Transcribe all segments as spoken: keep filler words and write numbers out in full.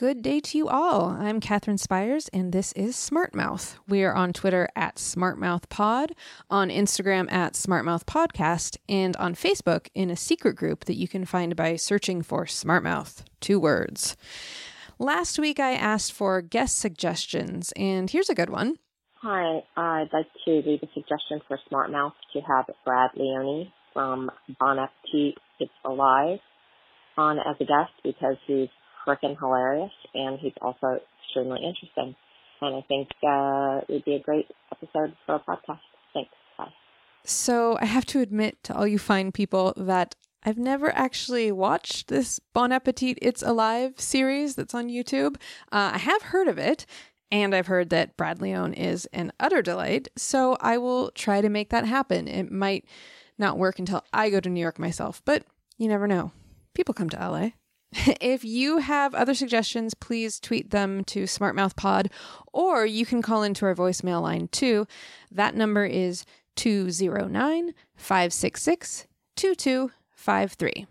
Good day to you all. I'm Catherine Spires, and this is SmartMouth. We are on Twitter at SmartMouthPod, on Instagram at SmartMouthPodcast, and on Facebook in a secret group that you can find by searching for SmartMouth. Two words. Last week, I asked for guest suggestions, and here's a good one. Hi, I'd like to leave a suggestion for SmartMouth to have Brad Leone from Bon Appetit It's Alive on as a guest because he's freaking hilarious, and he's also extremely interesting. And I think uh, it would be a great episode for a podcast. Thanks. Bye. So I have to admit to all you fine people that I've never actually watched this Bon Appetit It's Alive series that's on YouTube. Uh, I have heard of it, and I've heard that Brad Leone is an utter delight, so I will try to make that happen. It might not work until I go to New York myself, but you never know. People come to L A. If you have other suggestions, please tweet them to SmartMouthPod, or you can call into our voicemail line too. That number is two oh nine, five six six, two two five three.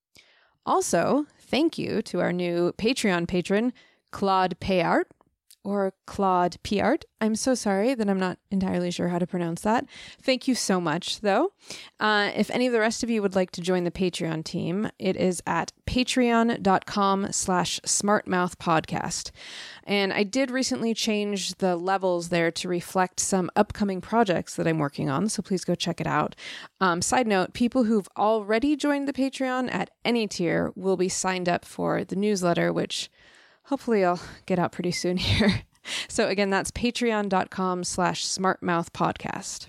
Also, thank you to our new Patreon patron, Claude Payart, or Claude Piart. I'm so sorry that I'm not entirely sure how to pronounce that. Thank you so much, though. Uh, if any of the rest of you would like to join the Patreon team, it is at patreon.com slash smartmouthpodcast. And I did recently change the levels there to reflect some upcoming projects that I'm working on, so please go check it out. Um, side note, people who've already joined the Patreon at any tier will be signed up for the newsletter, which hopefully I'll get out pretty soon here. So again, that's patreon.com slash smartmouthpodcast.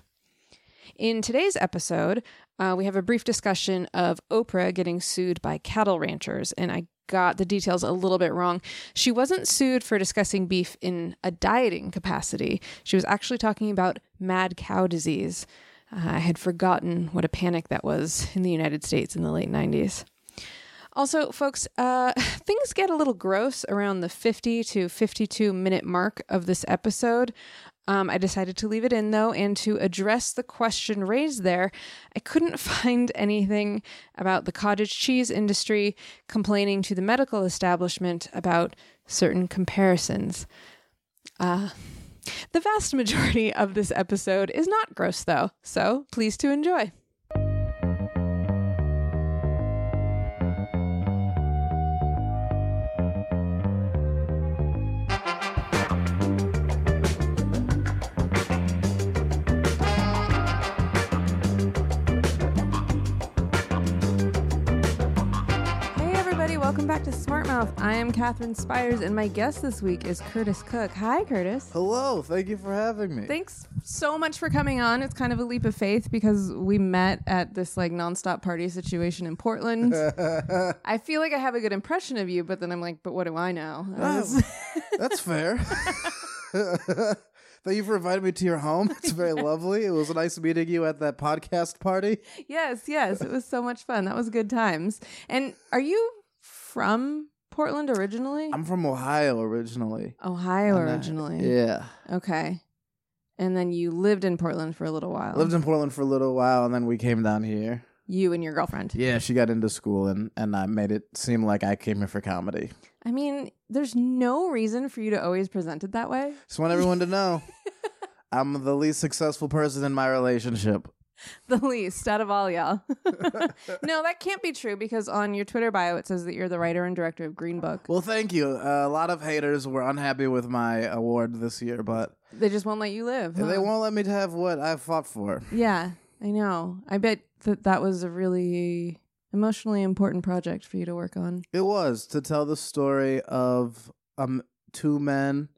In today's episode, uh, we have a brief discussion of Oprah getting sued by cattle ranchers, and I got the details a little bit wrong. She wasn't sued for discussing beef in a dieting capacity. She was actually talking about mad cow disease. Uh, I had forgotten what a panic that was in the United States in the late nineties. Also, folks, uh, things get a little gross around the fifty to fifty-two minute mark of this episode. Um, I decided to leave it in, though, and to address the question raised there, I couldn't find anything about the cottage cheese industry complaining to the medical establishment about certain comparisons. Uh, the vast majority of this episode is not gross, though, so please to enjoy. Welcome back to SmartMouth. I am Catherine Spires, and my guest this week is Curtis Cook. Hi, Curtis. Hello. Thank you for having me. Thanks so much for coming on. It's kind of a leap of faith because we met at this like nonstop party situation in Portland. I feel like I have a good impression of you, but then I'm like, but what do I know? I was... oh, that's fair. Thank you for inviting me to your home. It's very lovely. It was nice meeting you at that podcast party. Yes, yes. It was so much fun. That was good times. And are you from Portland originally? I'm from Ohio originally. Ohio and originally. I, yeah. Okay. And then you lived in Portland for a little while. Lived in Portland for a little while, and then we came down here. You and your girlfriend. Yeah, she got into school, and, and I made it seem like I came here for comedy. I mean, there's no reason for you to always present it that way. Just want everyone to know I'm the least successful person in my relationship. The least out of all y'all. No, that can't be true because on your Twitter bio, it says that you're the writer and director of Green Book. Well, thank you. Uh, a lot of haters were unhappy with my award this year, but they just won't let you live. Huh? They won't let me have what I fought for. Yeah, I know. I bet that that was a really emotionally important project for you to work on. It was, to tell the story of um two men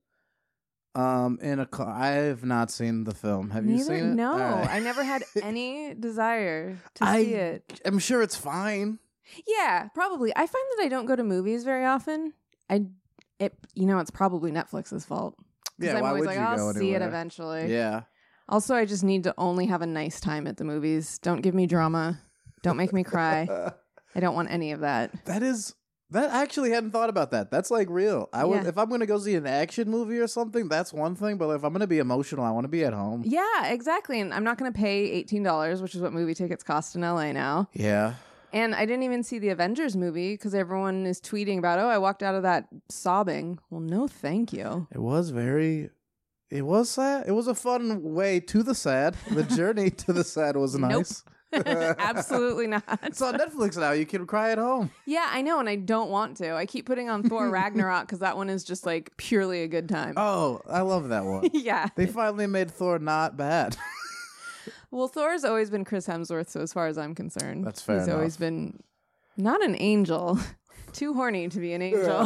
Um, in a car. I have not seen the film. Have Neither, you seen it? No, right. I never had any desire to I, see it. I'm sure it's fine. Yeah, probably. I find that I don't go to movies very often. I, it, you know, it's probably Netflix's fault. Yeah, I'm why always would like, you I'll go see anywhere? it eventually. Yeah. Also, I just need to only have a nice time at the movies. Don't give me drama. Don't make me cry. I don't want any of that. That is. That I actually hadn't thought about that. That's like real. I would Yeah. if I'm going to go see an action movie or something. That's one thing. But if I'm going to be emotional, I want to be at home. Yeah, exactly. And I'm not going to pay eighteen dollars, which is what movie tickets cost in L A now. Yeah. And I didn't even see the Avengers movie because everyone is tweeting about, oh, I walked out of that sobbing. Well, no, thank you. It was very, it was sad. It was a fun way to the sad. The journey to the sad was nice. Nope. Absolutely not. It's on Netflix now. You can cry at home. Yeah, I know, and I don't want to. I keep putting on Thor Ragnarok because that one is just like purely a good time. Oh, I love that one. Yeah. They finally made Thor not bad. Well, Thor's always been Chris Hemsworth, so as far as I'm concerned, That's fair he's enough. always been not an angel, too horny to be an angel,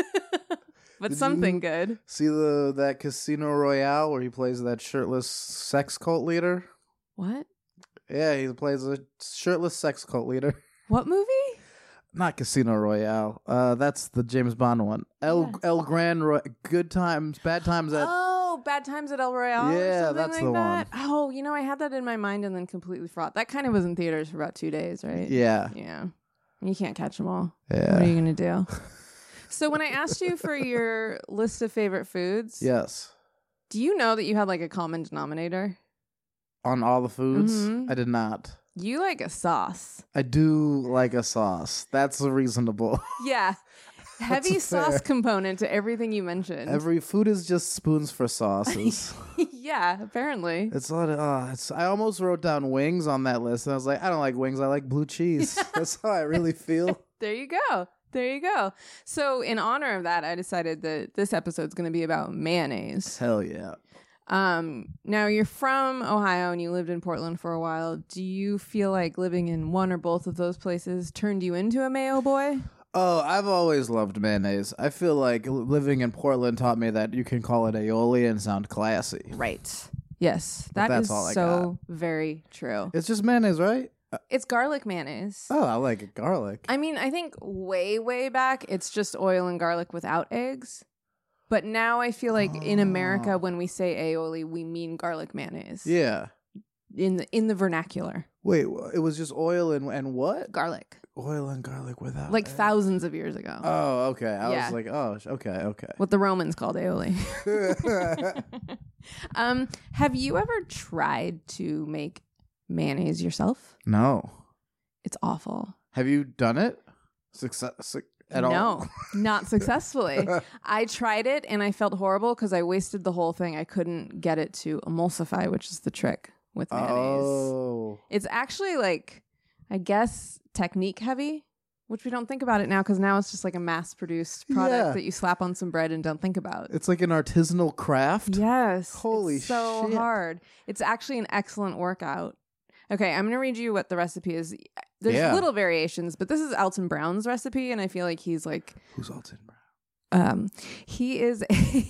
but Did something you good. See the that Casino Royale where he plays that shirtless sex cult leader? What? Yeah, he plays a shirtless sex cult leader. What movie? Not Casino Royale. Uh, that's the James Bond one. El Yes. El Grand Roy- Good Times, Bad Times at. Oh, Bad Times at El Royale. or Yeah, something that's like the that? Oh, you know, I had that in my mind and then completely forgot. That kind of was in theaters for about two days, right? Yeah, Yeah. You can't catch them all. yeah. What are you gonna do? So when I asked you for your list of favorite foods, Yes. do you know that you had like a common denominator? On all the foods, Mhm. I did not. You like a sauce. I do like a sauce. That's reasonable. Yeah. Heavy That's sauce fair. component to everything you mentioned. Every food is just spoons for sauces. Yeah, apparently. It's a lot of. Uh, it's. I almost wrote down wings on that list, and I was like, I don't like wings. I like blue cheese. That's how I really feel. There you go. There you go. So, in honor of that, I decided that this episode's going to be about mayonnaise. Hell yeah. Um, now you're from Ohio and you lived in Portland for a while. Do you feel like living in one or both of those places turned you into a mayo boy? Oh, I've always loved mayonnaise. I feel like li- living in Portland taught me that you can call it aioli and sound classy. Right. Yes, But that that's is all I so very true. It's just mayonnaise, right? Uh, It's garlic mayonnaise. oh, I like it garlic. I mean, I think way, way back, it's just oil and garlic without eggs. But now I feel like in America, Oh. when we say aioli, we mean garlic mayonnaise. Yeah. In the in the vernacular, Wait, wh- it was just oil and and what? garlic, Oil and garlic without like egg. thousands of years ago. Oh, okay. I Yeah. was like, oh, sh- okay, okay. What the Romans called aioli. um, have you ever tried to make mayonnaise yourself? No. It's awful. Have you done it? Success at all? No, not successfully. I tried it and I felt horrible because I wasted the whole thing. I couldn't get it to emulsify, which is the trick with mayonnaise. Oh. It's actually like, I guess, technique heavy, which we don't think about it now because now it's just like a mass produced product Yeah. that you slap on some bread and don't think about. It's like an artisanal craft. Yes. Holy it's so shit. hard. It's actually an excellent workout. Okay, I'm going to read you what the recipe is. There's Yeah. little variations, but this is Alton Brown's recipe, and I feel like he's like, Who's Alton Brown? um, he is,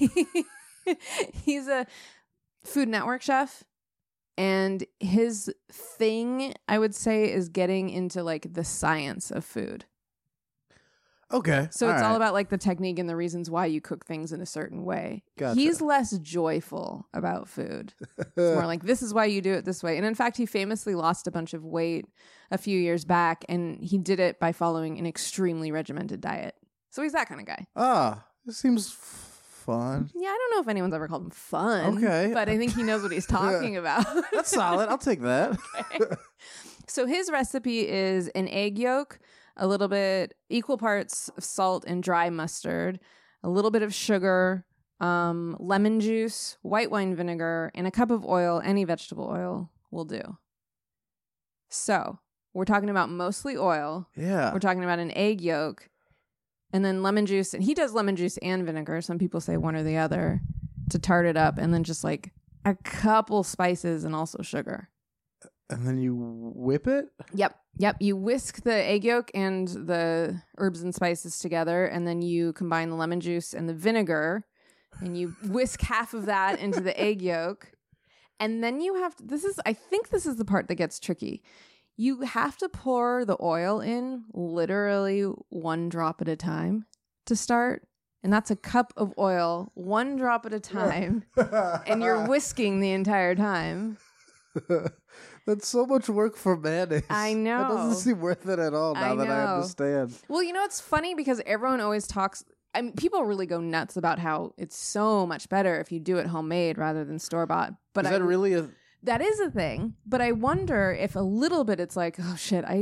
he's a Food Network chef, and his thing, I would say, is getting into like the science of food. Okay. So it's all right. about like the technique and the reasons why you cook things in a certain way. Gotcha. He's less joyful about food. It's more like, this is why you do it this way. And in fact, he famously lost a bunch of weight a few years back, and he did it by following an extremely regimented diet. So he's that kind of guy. Ah, this seems f- fun. Yeah, I don't know if anyone's ever called him fun. Okay. But I think he knows what he's talking about. That's solid. I'll take that. So his recipe is an egg yolk, a little bit, equal parts of salt and dry mustard, a little bit of sugar, um, lemon juice, white wine vinegar, and a cup of oil. Any vegetable oil will do. So we're talking about mostly oil. Yeah. We're talking about an egg yolk, and then lemon juice. And he does lemon juice and vinegar. Some people say one or the other to tart it up, and then just like a couple spices and also sugar. And then you whip it? Yep. Yep. You whisk the egg yolk and the herbs and spices together, and then you combine the lemon juice and the vinegar, and you whisk half of that into the egg yolk. And then you have to, this is, I think this is the part that gets tricky. You have to pour the oil in literally one drop at a time to start. And that's a cup of oil, one drop at a time. And you're whisking the entire time. That's so much work for mayonnaise. I know. That doesn't seem worth it at all now I that I know. understand. Well, you know, it's funny because everyone always talks. I mean, people really go nuts about how it's so much better if you do it homemade rather than store bought. But Is I, that really a... that is a thing. But I wonder if a little bit it's like, oh shit, I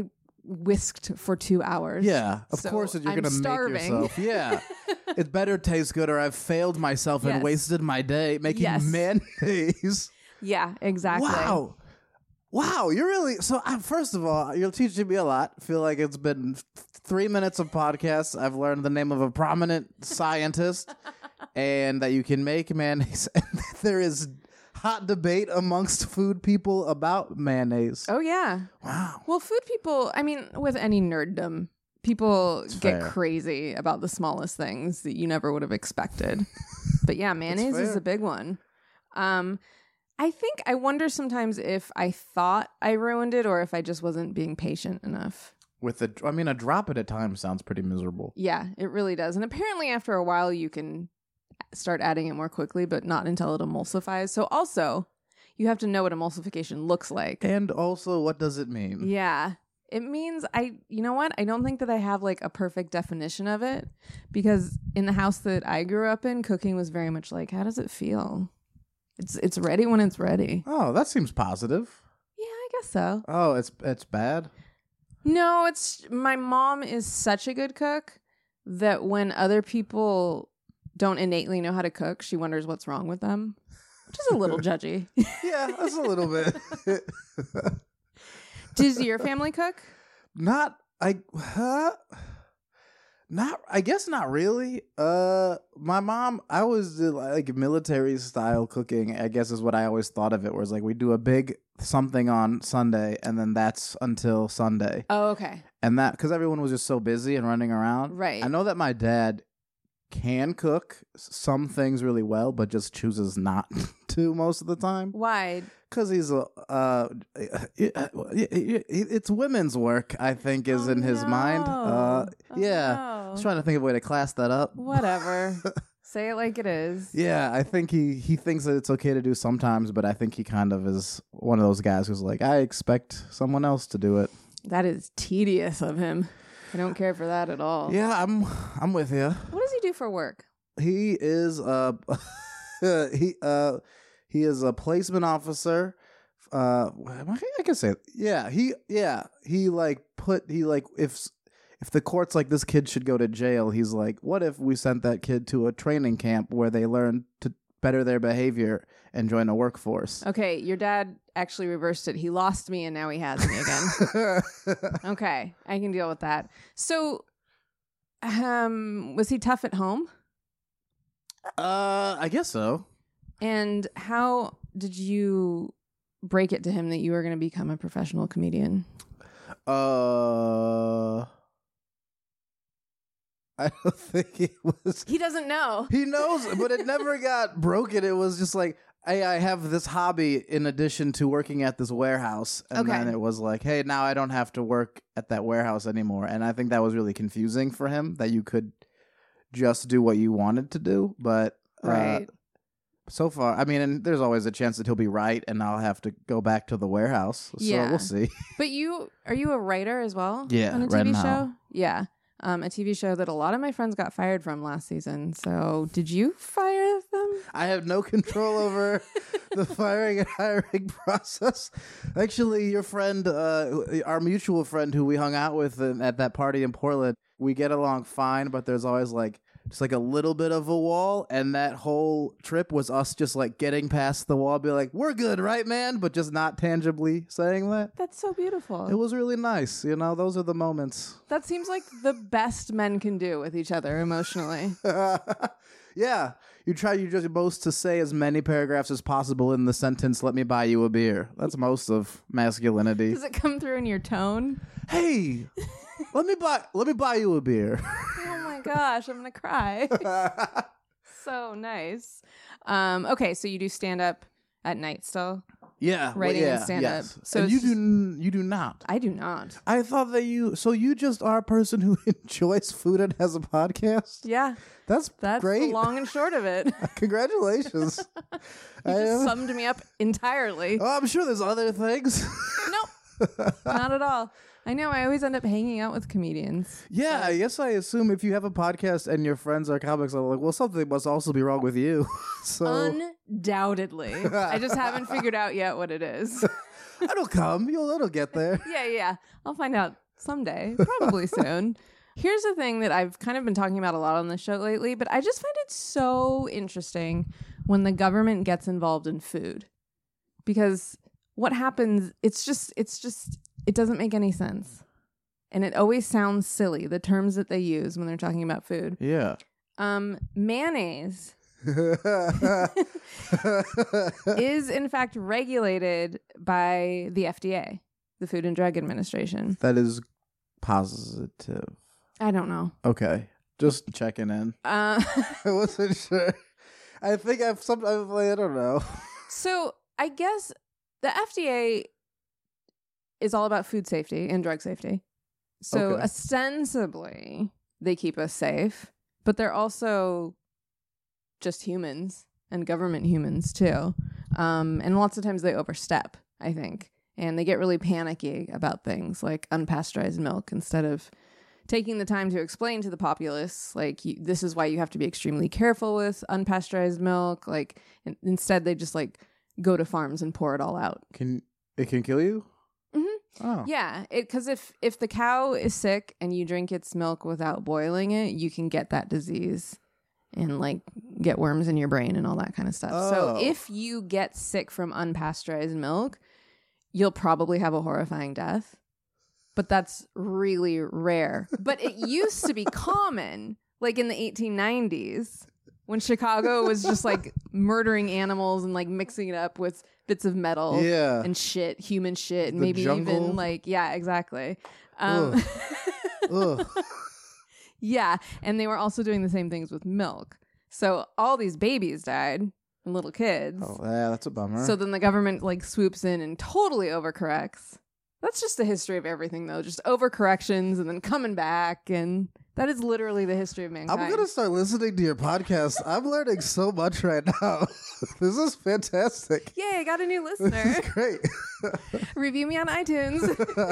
whisked for two hours. Yeah, of So course that you're I'm gonna starving. make yourself. Yeah, it better taste good, or I've failed myself and Yes. wasted my day making Yes. mayonnaise. Yeah, exactly. Wow, wow, you're really so. Uh, first of all, you're teaching me a lot. I feel like it's been th- three minutes of podcasts. I've learned the name of a prominent scientist, and that you can make mayonnaise. And there is hot debate amongst food people about mayonnaise. Oh, yeah. Wow. Well, food people, I mean, with any nerddom, people get fair. crazy about the smallest things that you never would have expected. But yeah, mayonnaise is fair. a big one. Um, I think I wonder sometimes if I thought I ruined it or if I just wasn't being patient enough. With a, I mean, a drop at a time sounds pretty miserable. Yeah, it really does. And apparently after a while you can start adding it more quickly, but not until it emulsifies. So also, you have to know what emulsification looks like. And also, what does it mean? Yeah. It means I, you know what? I don't think that I have like a perfect definition of it because in the house that I grew up in, cooking was very much like, how does it feel? It's it's ready when it's ready. Oh, that seems positive. Yeah, I guess so. Oh, it's it's bad. No, it's my mom is such a good cook that when other people don't innately know how to cook, she wonders what's wrong with them, which is a little judgy. Yeah, that's a little bit. Does your family cook? Not I. Huh? Not. I guess not really. Uh, my mom. I was uh, like military style cooking. I guess is what I always thought of it. Was like we do a big something on Sunday, and then that's until Sunday. Oh, okay. And that because everyone was just so busy and running around. Right. I know that my dad can cook some things really well, but just chooses not to most of the time. Why? Because he's a, uh, it's women's work, I think, is Oh, in his no. mind. Uh, Oh, yeah. no. I was trying to think of a way to class that up. Whatever. Say it like it is. Yeah, I think he, he thinks that it's okay to do sometimes, but I think he kind of is one of those guys who's like, I expect someone else to do it. That is tedious of him. I don't care for that at all. Yeah, I'm I'm with you. What does he do for work? He is uh he uh he is a placement officer. Uh, I can say, yeah, he, yeah, he like put, he like, if, if the court's like, this kid should go to jail, he's like, what if we sent that kid to a training camp where they learn to better their behavior and join a workforce? Okay, your dad actually reversed it. He lost me and now he has me again. Okay, I can deal with that. So, um, was he tough at home? uh, I guess so. And how did you break it to him that you were going to become a professional comedian? Uh, I don't think he was. He doesn't know. He knows, but it never got broken. It was just like, hey, I have this hobby in addition to working at this warehouse. And Okay. then it was like, hey, now I don't have to work at that warehouse anymore. And I think that was really confusing for him, that you could just do what you wanted to do. But uh, Right. so far, I mean, and there's always a chance that he'll be right and I'll have to go back to the warehouse. So Yeah. we'll see. But you, are you a writer as well? Yeah, On a right T V now. show? Yeah. Um, a T V show that a lot of my friends got fired from last season. So did you fire them? I have no control over the firing and hiring process. Actually, your friend, uh, our mutual friend who we hung out with in- at that party in Portland, we get along fine, but there's always like just like a little bit of a wall. And that whole trip was us just like getting past the wall, be like, we're good, right, man? But just not tangibly saying that. That's so beautiful. It was really nice. You know, those are the moments. That seems like the best men can do with each other emotionally. Yeah, you try your just most to say as many paragraphs as possible in the sentence, let me buy you a beer. That's most of masculinity. Does it come through in your tone? Hey, let me buy let me buy you a beer. Oh my gosh, I'm gonna cry. So nice. Um, okay, so you do stand up at night still? Yeah, well, Writing and yeah, stand-up. yes. So and you it's do n- you do not. I do not. I thought that you so you just are a person who enjoys food and has a podcast? Yeah, That's that's great. the long and short of it. Congratulations. You I just am- summed me up entirely. Oh, I'm sure there's other things. Nope, not at all. I know. I always end up hanging out with comedians. Yeah, I guess I assume if you have a podcast and your friends are comics, I'm like, well, something must also be wrong with you. So Undoubtedly. I just haven't figured out yet what it is. it'll come. You'll it'll get there. Yeah, yeah. I'll find out someday, probably soon. Here's the thing that I've kind of been talking about a lot on this show lately, but I just find it so interesting when the government gets involved in food. Because what happens, it's just, it's just, it doesn't make any sense. And it always sounds silly, the terms that they use when they're talking about food. Yeah. Um, mayonnaise is in fact regulated by the F D A, the Food and Drug Administration. That is positive. I don't know. Okay. Just checking in. Uh, I wasn't sure. I think I've some. I don't know. so I guess the F D A is all about food safety and drug safety. So Okay. ostensibly they keep us safe, but they're also just humans and government humans too. Um, and lots of times they overstep, I think, and they get really panicky about things like unpasteurized milk instead of taking the time to explain to the populace, like, you, this is why you have to be extremely careful with unpasteurized milk. Like, in, instead they just like go to farms and pour it all out. Can it can kill you? Mm-hmm. Oh. Yeah, because if if the cow is sick and you drink its milk without boiling it, you can get that disease and like get worms in your brain and all that kind of stuff. Oh. So if you get sick from unpasteurized milk, you'll probably have a horrifying death. But that's really rare. But it used to be common, like in the eighteen nineties, when Chicago was just like murdering animals and like mixing it up with bits of metal Yeah. and shit, human shit, and The maybe jungle. even like, yeah, exactly. Um, Ugh. yeah. And they were also doing the same things with milk. So all these babies died and little kids. Oh, yeah, that's a bummer. So then the government like swoops in and totally overcorrects. That's just the history of everything, though. Just overcorrections and then coming back. And that is literally the history of mankind. I'm going to start listening to your podcast. I'm learning so much right now. This is fantastic. Yay, I got a new This listener. is great. Review me on iTunes.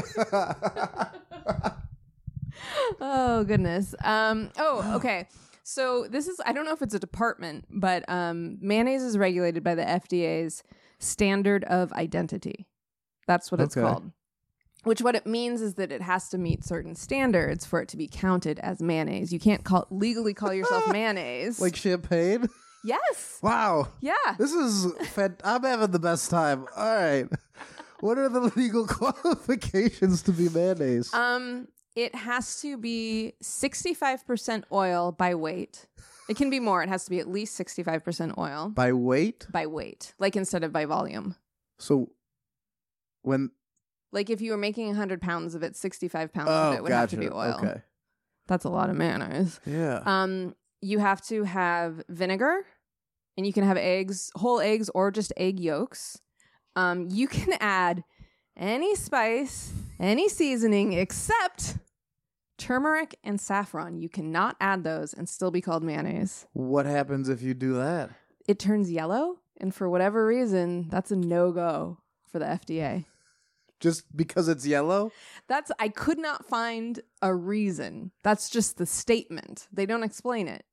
Oh, goodness. Um. Oh, okay. So this is, I don't know if it's a department, but um, mayonnaise is regulated by the F D A's Standard of Identity. That's what it's Okay. called. Which what it means is that it has to meet certain standards for it to be counted as mayonnaise. You can't call legally call yourself mayonnaise. Like champagne? yes. Wow. Yeah. This is fan- I'm having the best time. All right. What are the legal qualifications to be mayonnaise? Um, it has to be sixty-five percent oil by weight. It can be more. It has to be at least sixty-five percent oil By weight? by weight, like instead of by volume. So when Like if you were making one hundred pounds of it, sixty-five pounds Oh, of it would gotcha. have to be oil. Okay. That's a lot of mayonnaise. Yeah. Um, you have to have vinegar, and you can have eggs, whole eggs, or just egg yolks. Um, you can add any spice, any seasoning except turmeric and saffron. You cannot add those and still be called mayonnaise. What happens if you do that? It turns yellow, and for whatever reason, that's a no-go for the F D A. Just because it's yellow? That's I could not find a reason. That's just the statement. They don't explain it.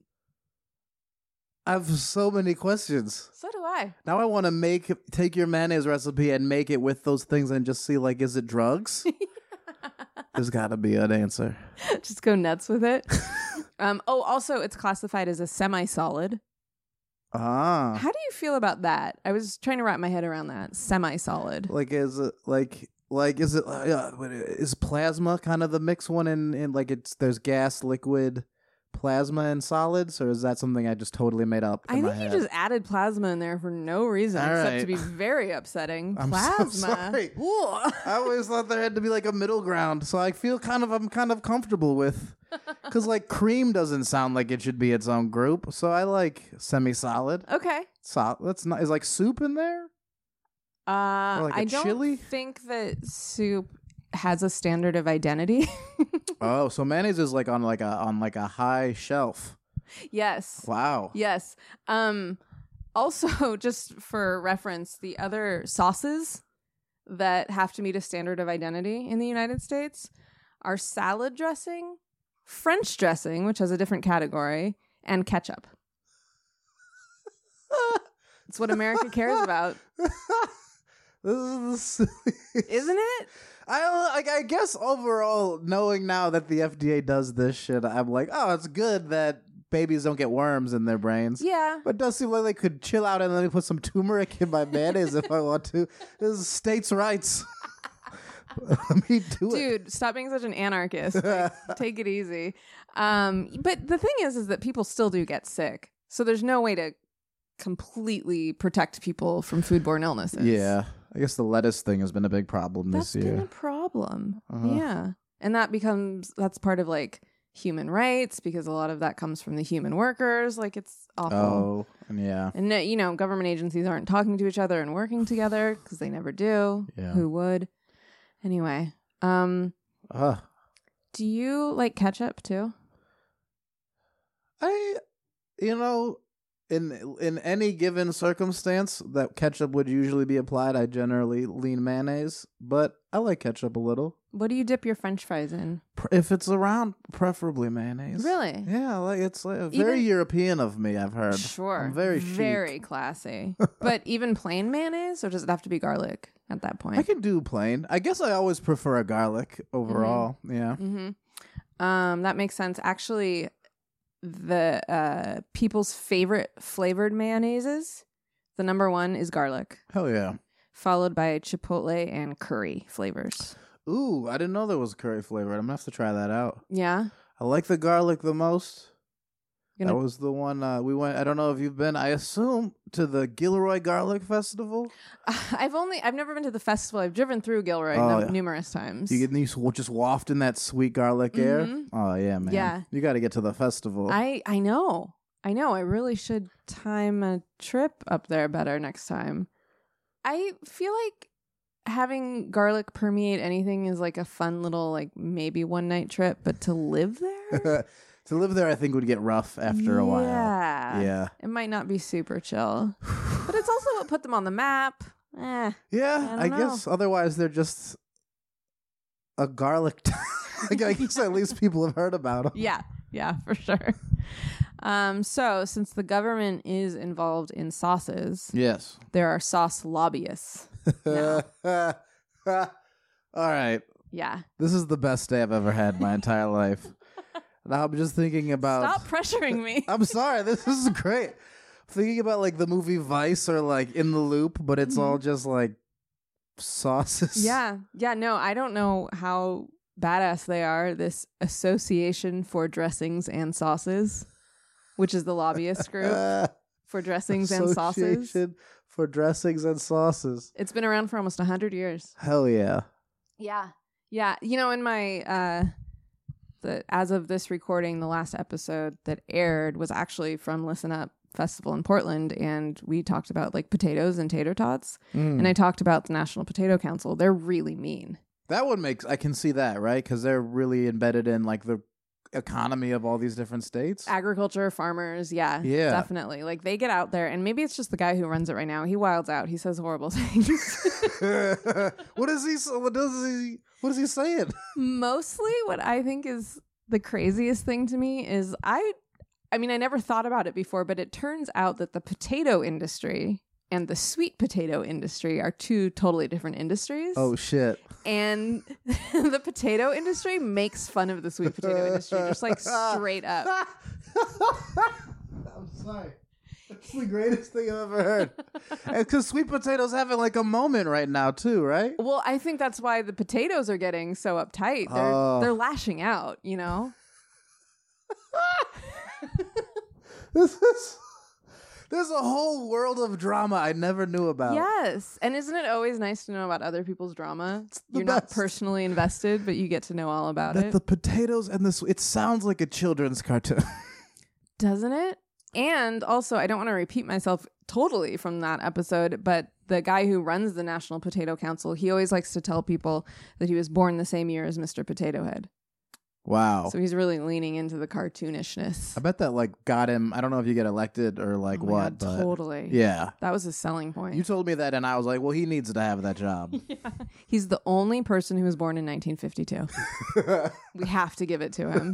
I have so many questions. So do I. Now I want to make take your mayonnaise recipe and make it with those things and just see, like, is it drugs? There's got to be an answer. Just go nuts with it. um, oh, also, it's classified as a semi-solid. Ah. How do you feel about that? I was trying to wrap my head around that. Semi-solid. Like, is it like like is it uh, what- is plasma kind of the mixed one in, in like it's there's gas, liquid, plasma, and solids, or is that something I just totally made up in I my think you head? just added plasma in there for no reason All except right. to be very upsetting. I'm so Plasma. sorry. Ooh. I always thought there had to be like a middle ground, so I feel kind of I'm kind of comfortable with, because like cream doesn't sound like it should be its own group, so I like semi-solid. Okay. So that's not is like soup in there. Uh, Or like a I don't chili? think that soup has a standard of identity. Oh, so mayonnaise is like on like a on like a high shelf. Yes. Wow. Yes. Um, also, just for reference, the other sauces that have to meet a standard of identity in the United States are salad dressing, French dressing, which has a different category, and ketchup. It's what America cares about. This is the silliest- Isn't it? I like. I guess overall, knowing now that the F D A does this shit, I'm like, oh, it's good that babies don't get worms in their brains. Yeah. But it does seem like they could chill out and let me put some turmeric in my mayonnaise if I want to. This is states' rights. Let me do it. Dude, stop being such an anarchist. Like, take it easy. Um, but the thing is, is that people still do get sick. So there's no way to completely protect people from foodborne illnesses. Yeah. I guess the lettuce thing has been a big problem That's this year. been a problem. Uh-huh. Yeah. And that becomes, that's part of like human rights because a lot of that comes from the human workers. Like it's awful. Oh, yeah. And, uh, you know, government agencies aren't talking to each other and working together because they never do. Yeah. Who would? Anyway, um, Uh, do you like ketchup too? I, you know, in in any given circumstance that ketchup would usually be applied, I generally lean mayonnaise, but I like ketchup a little. What do you dip your French fries in? Pr- If it's around, preferably mayonnaise. Really? Yeah, like it's like very Even- European of me, I've heard. Sure. I'm very chic. very classy. But even plain mayonnaise, or does it have to be garlic at that point? I can do plain. I guess I always prefer a garlic overall. Yeah. Mm-hmm. Um, that makes sense. Actually, the uh, people's favorite flavored mayonnaises, the number one is garlic, Hell yeah. followed by chipotle and curry flavors. Ooh, I didn't know there was curry flavor. I'm gonna have to try that out. Yeah. I like the garlic the most. You're gonna- That was the one uh, we went. I don't know if you've been. I assume to the Gilroy Garlic Festival. I've only, I've never been to the festival. I've driven through Gilroy Oh, num- yeah. numerous times. You get these just waft in that sweet garlic air. Mhm. Oh yeah, man. Yeah. You got to get to the festival. I, I know. I know. I really should time a trip up there better next time. I feel like having garlic permeate anything is like a fun little, like maybe one night trip, but to live there? To live there, I think would get rough after a while. Yeah. Yeah. It might not be super chill. But it's also what put them on the map. Eh. Yeah, I I, don't know. guess otherwise they're just a garlic. T- like, I guess at least people have heard about them. Yeah. Yeah, for sure. Um, so since the government is involved in sauces, Yes. there are sauce lobbyists. No. All right. Yeah. This is the best day I've ever had in my entire life. Now I'm just thinking about. Stop pressuring me. I'm sorry. This is great. Thinking about like the movie Vice or like In the Loop, but it's all just like sauces. Yeah. Yeah. No, I don't know how badass they are. This Association for Dressings and Sauces, which is the lobbyist group Uh, for dressings and sauces. Association for dressings and sauces. It's been around for almost one hundred years. Hell yeah. Yeah. Yeah. You know, in my, uh, the, as of this recording, the last episode that aired was actually from Listen Up Festival in Portland. And we talked about like potatoes and tater tots. Mm. And I talked about the National Potato Council. They're really mean. That one makes I can see that, right? Because they're really embedded in like the economy of all these different states. Agriculture, farmers, yeah, Yeah. definitely. Like they get out there, and maybe it's just the guy who runs it right now. He wilds out. He says horrible things. What is he? What does he? What is he saying? Mostly, what I think is the craziest thing to me is I, I mean, I never thought about it before, but it turns out that the potato industry and the sweet potato industry are two totally different industries. Oh shit! And the potato industry makes fun of the sweet potato industry, just like straight up. I'm sorry. It's the greatest thing I've ever heard. Because sweet potatoes having like a moment right now too, right? Well, I think that's why the potatoes are getting so uptight. They're Oh. they're lashing out, you know? This is. There's a whole world of drama I never knew about. Yes. And isn't it always nice to know about other people's drama? the You're not best. personally invested, but you get to know all about That it. the potatoes and this. It sounds like a children's cartoon. Doesn't it? And also, I don't want to repeat myself totally from that episode, but the guy who runs the National Potato Council, he always likes to tell people that he was born the same year as Mister Potato Head. Wow. So he's really leaning into the cartoonishness. I bet that like got him. I don't know if you get elected or like Oh my what, God, but totally. yeah. That was his selling point. You told me that, and I was like, well, he needs to have that job. He's the only person who was born in nineteen fifty-two. We have to give it to him.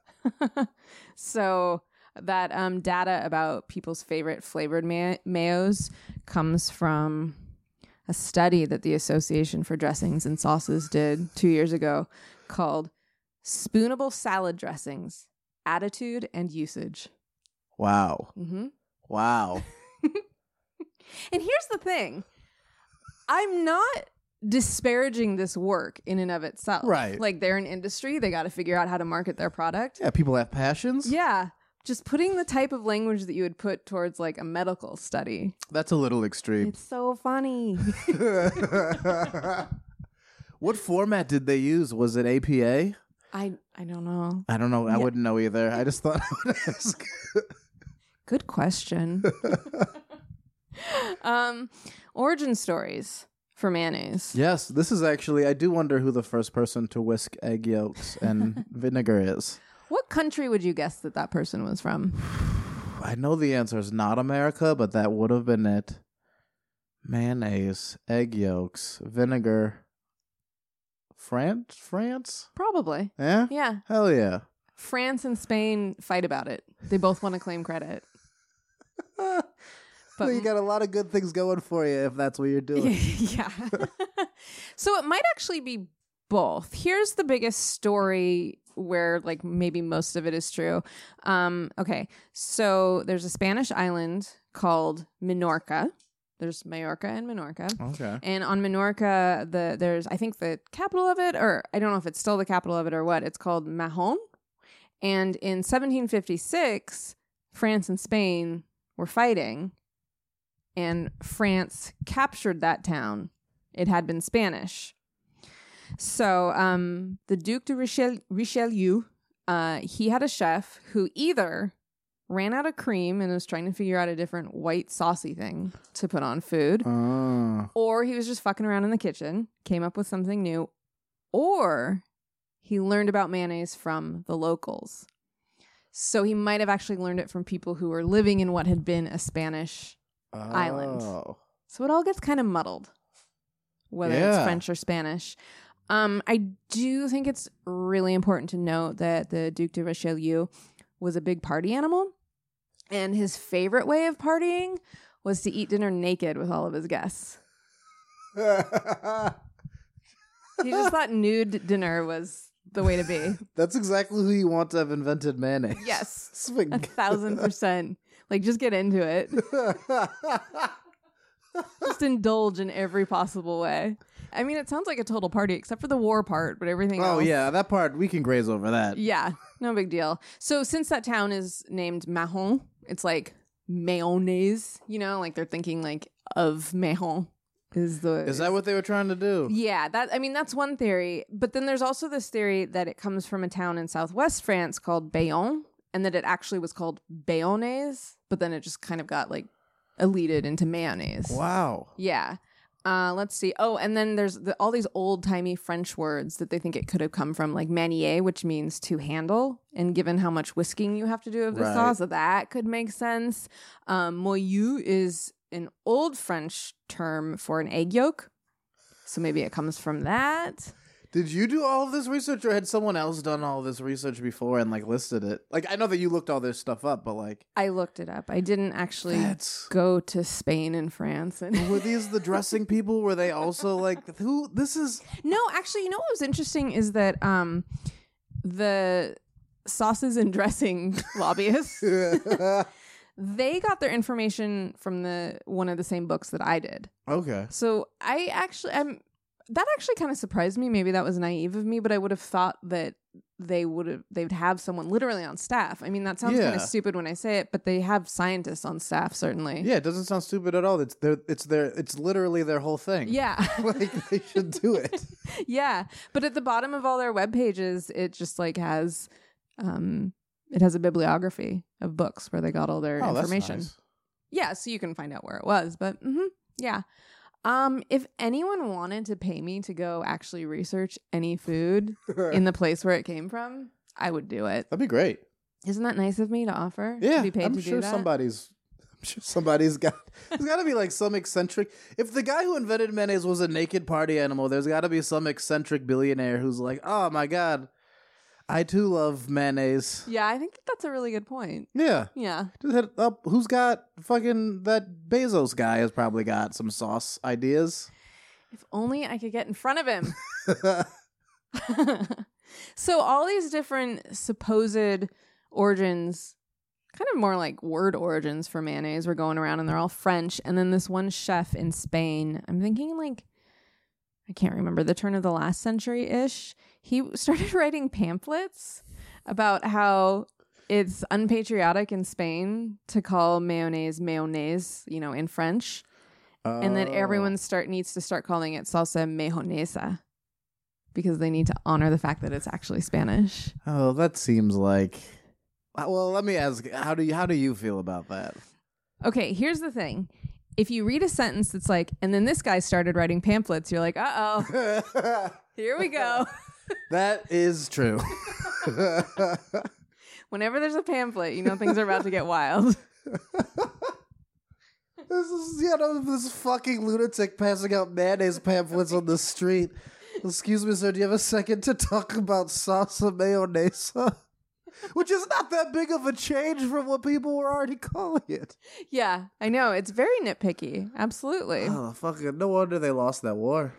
So that um, data about people's favorite flavored may- mayos comes from a study that the Association for Dressings and Sauces did two years ago called Spoonable Salad Dressings, Attitude and Usage. Wow. Mm-hmm. Wow. And here's the thing. I'm not disparaging this work in and of itself. Right. Like, they're an industry. They got to figure out how to market their product. Yeah, people have passions. Yeah. Just putting the type of language that you would put towards like a medical study. That's a little extreme. It's so funny. What format did they use? Was it A P A? I I don't know. I don't know. I Yeah. wouldn't know either. I just thought I would ask. Good question. um, origin stories for mayonnaise. Yes, this is actually, I do wonder who the first person to whisk egg yolks and vinegar is. What country would you guess that that person was from? I know the answer is not America, but that would have been it. Mayonnaise, egg yolks, vinegar. France? France? Probably. Yeah? Yeah. Hell yeah. France and Spain fight about it. They both want to claim credit. But you got a lot of good things going for you if that's what you're doing. Yeah. So it might actually be both. Here's the biggest story where like maybe most of it is true. Um, okay. So there's a Spanish island called Minorca. There's Majorca and Minorca. Okay. And on Minorca, the there's I think the capital of it, or I don't know if it's still the capital of it or what. It's called Mahon. And in seventeen fifty-six, France and Spain were fighting, and France captured that town. It had been Spanish. So um, the Duc de Richel- Richelieu, uh, he had a chef who either ran out of cream and was trying to figure out a different white saucy thing to put on food, Oh. or he was just fucking around in the kitchen, came up with something new, or he learned about mayonnaise from the locals. So he might have actually learned it from people who were living in what had been a Spanish island. Oh. So it all gets kind of muddled, whether it's Yeah. French or Spanish. Um, I do think it's really important to note that the Duc de Richelieu was a big party animal, and his favorite way of partying was to eat dinner naked with all of his guests. He just thought nude dinner was the way to be. That's exactly who you want to have invented mayonnaise. Yes, Swing. a thousand percent. Like, just get into it. Just indulge in every possible way. I mean, it sounds like a total party, except for the war part, but everything else. Oh, yeah. That part, we can graze over that. Yeah, no big deal. So since that town is named Mahon, it's like mayonnaise, you know, like they're thinking like of Mahon is the... Is that what they were trying to do? Yeah, that I mean, that's one theory. But then there's also this theory that it comes from a town in southwest France called Bayonne, and that it actually was called Bayonnaise, but then it just kind of got like eluded into mayonnaise. Wow. Yeah. Uh, let's see. Oh, and then there's the, all these old-timey French words that they think it could have come from, like manier, which means to handle. And given how much whisking you have to do of the Right. sauce, that could make sense. Um, moyeu is an old French term for an egg yolk. So maybe it comes from that. Did you do all of this research, or had someone else done all of this research before and like listed it? Like, I know that you looked all this stuff up, but like, I looked it up. I didn't actually that's... go to Spain and France. And Were these the dressing people? Were they also like, who? This is... No, actually, you know what was interesting is that um, the sauces and dressing lobbyists, they got their information from the one of the same books that I did. Okay. So I actually, I'm that actually kind of surprised me. Maybe that was naive of me, but I would have thought that they would have they would have someone literally on staff. I mean, that sounds kind Yeah. of stupid when I say it, but they have scientists on staff, certainly. Yeah, it doesn't sound stupid at all. It's their, it's their, it's literally their whole thing. Yeah. Like, they should do it. Yeah. But at the bottom of all their web pages, it just like has um it has a bibliography of books where they got all their Oh, that's information. nice. Yeah, so you can find out where it was, but mhm, yeah. Um if anyone wanted to pay me to go actually research any food in the place where it came from, I would do it. That'd be great. Isn't that nice of me to offer? Yeah, To be paid I'm to sure do that? somebody's. I'm sure somebody's got. There's got to be like some eccentric. If the guy who invented mayonnaise was a naked party animal, there's got to be some eccentric billionaire who's like, "Oh my god, I too love mayonnaise." Yeah, I think that that's a really good point. Yeah, Yeah. just hit up. Who's got fucking that Bezos guy has probably got some sauce ideas. If only I could get in front of him. So all these different supposed origins, kind of more like word origins for mayonnaise, were going around, and they're all French. And then this one chef in Spain, I'm thinking like, I can't remember, the turn of the last century-ish, he started writing pamphlets about how it's unpatriotic in Spain to call mayonnaise mayonnaise, you know, in French. Oh. And that everyone start needs to start calling it salsa mayonesa, because they need to honor the fact that it's actually Spanish. Oh, that seems like... Well, let me ask, how do you how do you feel about that? Okay, here's the thing. If you read a sentence that's like, and then this guy started writing pamphlets, you're like, uh-oh, here we go. That is true. Whenever there's a pamphlet, you know things are about to get wild. This is, you know, this fucking lunatic passing out mayonnaise pamphlets on the street. Excuse me, sir, do you have a second to talk about salsa mayonesa? Which is not that big of a change from what people were already calling it. Yeah, I know. It's very nitpicky. Absolutely. Oh, fucking no wonder they lost that war.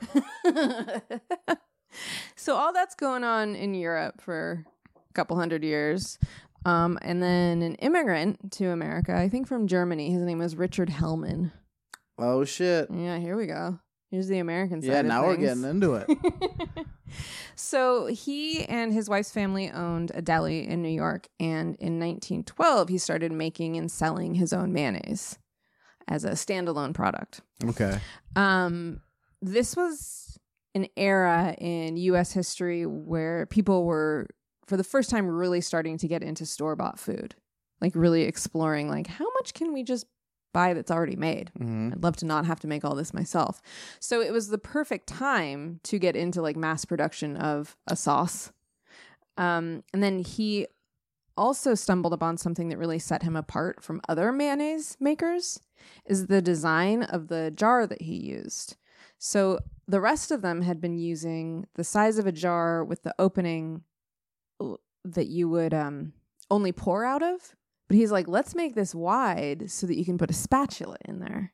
So all that's going on in Europe for a couple hundred years. Um, and then an immigrant to America, I think from Germany, his name was Richard Hellman. Oh, shit. Yeah, here we go. Here's the American side Yeah, of now things. we're getting into it. So he and his wife's family owned a deli in New York, and in nineteen twelve, he started making and selling his own mayonnaise as a standalone product. Okay. Um, this was an era in U S history where people were, for the first time, really starting to get into store-bought food, like really exploring, like, how much can we just buy that's already made? Mm-hmm. I'd love to not have to make all this myself. So it was the perfect time to get into like mass production of a sauce. Um, and then he also stumbled upon something that really set him apart from other mayonnaise makers, is the design of the jar that he used. So the rest of them had been using the size of a jar with the opening that you would um, only pour out of. But he's like, let's make this wide so that you can put a spatula in there.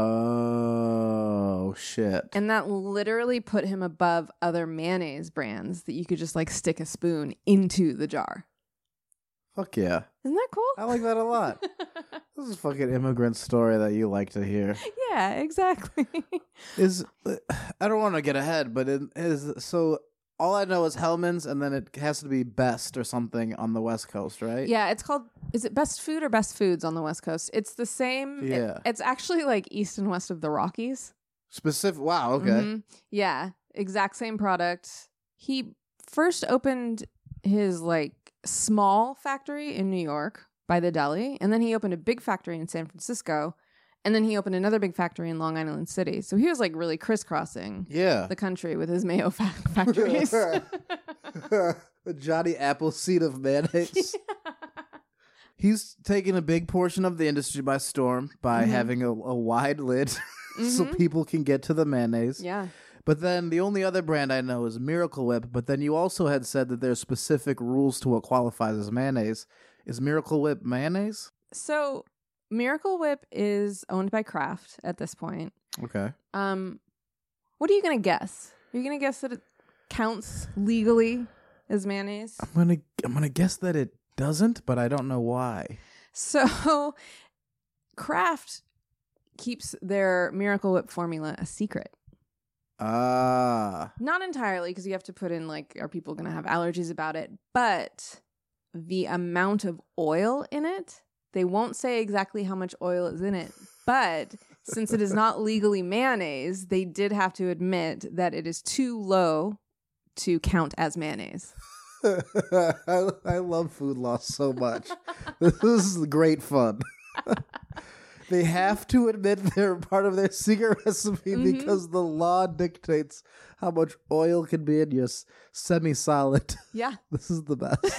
Oh, shit. And that literally put him above other mayonnaise brands that you could just like stick a spoon into the jar. Fuck yeah. Isn't that cool? I like that a lot. This is a fucking immigrant story that you like to hear. Yeah, exactly. Is I don't want to get ahead, but it is so... All I know is Hellman's, and then it has to be Best or something on the West Coast, right? Yeah, it's called, is it Best Food or Best Foods on the West Coast? It's the same. Yeah. It, it's actually like east and west of the Rockies. Specific. Wow, okay. Mm-hmm. Yeah, exact same product. He first opened his like small factory in New York by the deli, and then he opened a big factory in San Francisco. And then he opened another big factory in Long Island City. So he was like really crisscrossing yeah. the country with his mayo fa- factories. The Johnny Appleseed of mayonnaise. Yeah. He's taken a big portion of the industry by storm by mm-hmm. having a, a wide lid mm-hmm. so people can get to the mayonnaise. Yeah. But then the only other brand I know is Miracle Whip. But then you also had said that there's specific rules to what qualifies as mayonnaise. Is Miracle Whip mayonnaise? So... Miracle Whip is owned by Kraft at this point. Okay. Um, what are you going to guess? Are you going to guess that it counts legally as mayonnaise? I'm going to I'm going to guess that it doesn't, but I don't know why. So Kraft keeps their Miracle Whip formula a secret. Ah. Not entirely, because you have to put in like, are people going to have allergies about it? But the amount of oil in it, they won't say exactly how much oil is in it, but since it is not legally mayonnaise, they did have to admit that it is too low to count as mayonnaise. I, I love food law so much. This is great fun. They have to admit they're part of their secret recipe mm-hmm. because the law dictates how much oil can be in your semi-solid. Yeah. This is the best.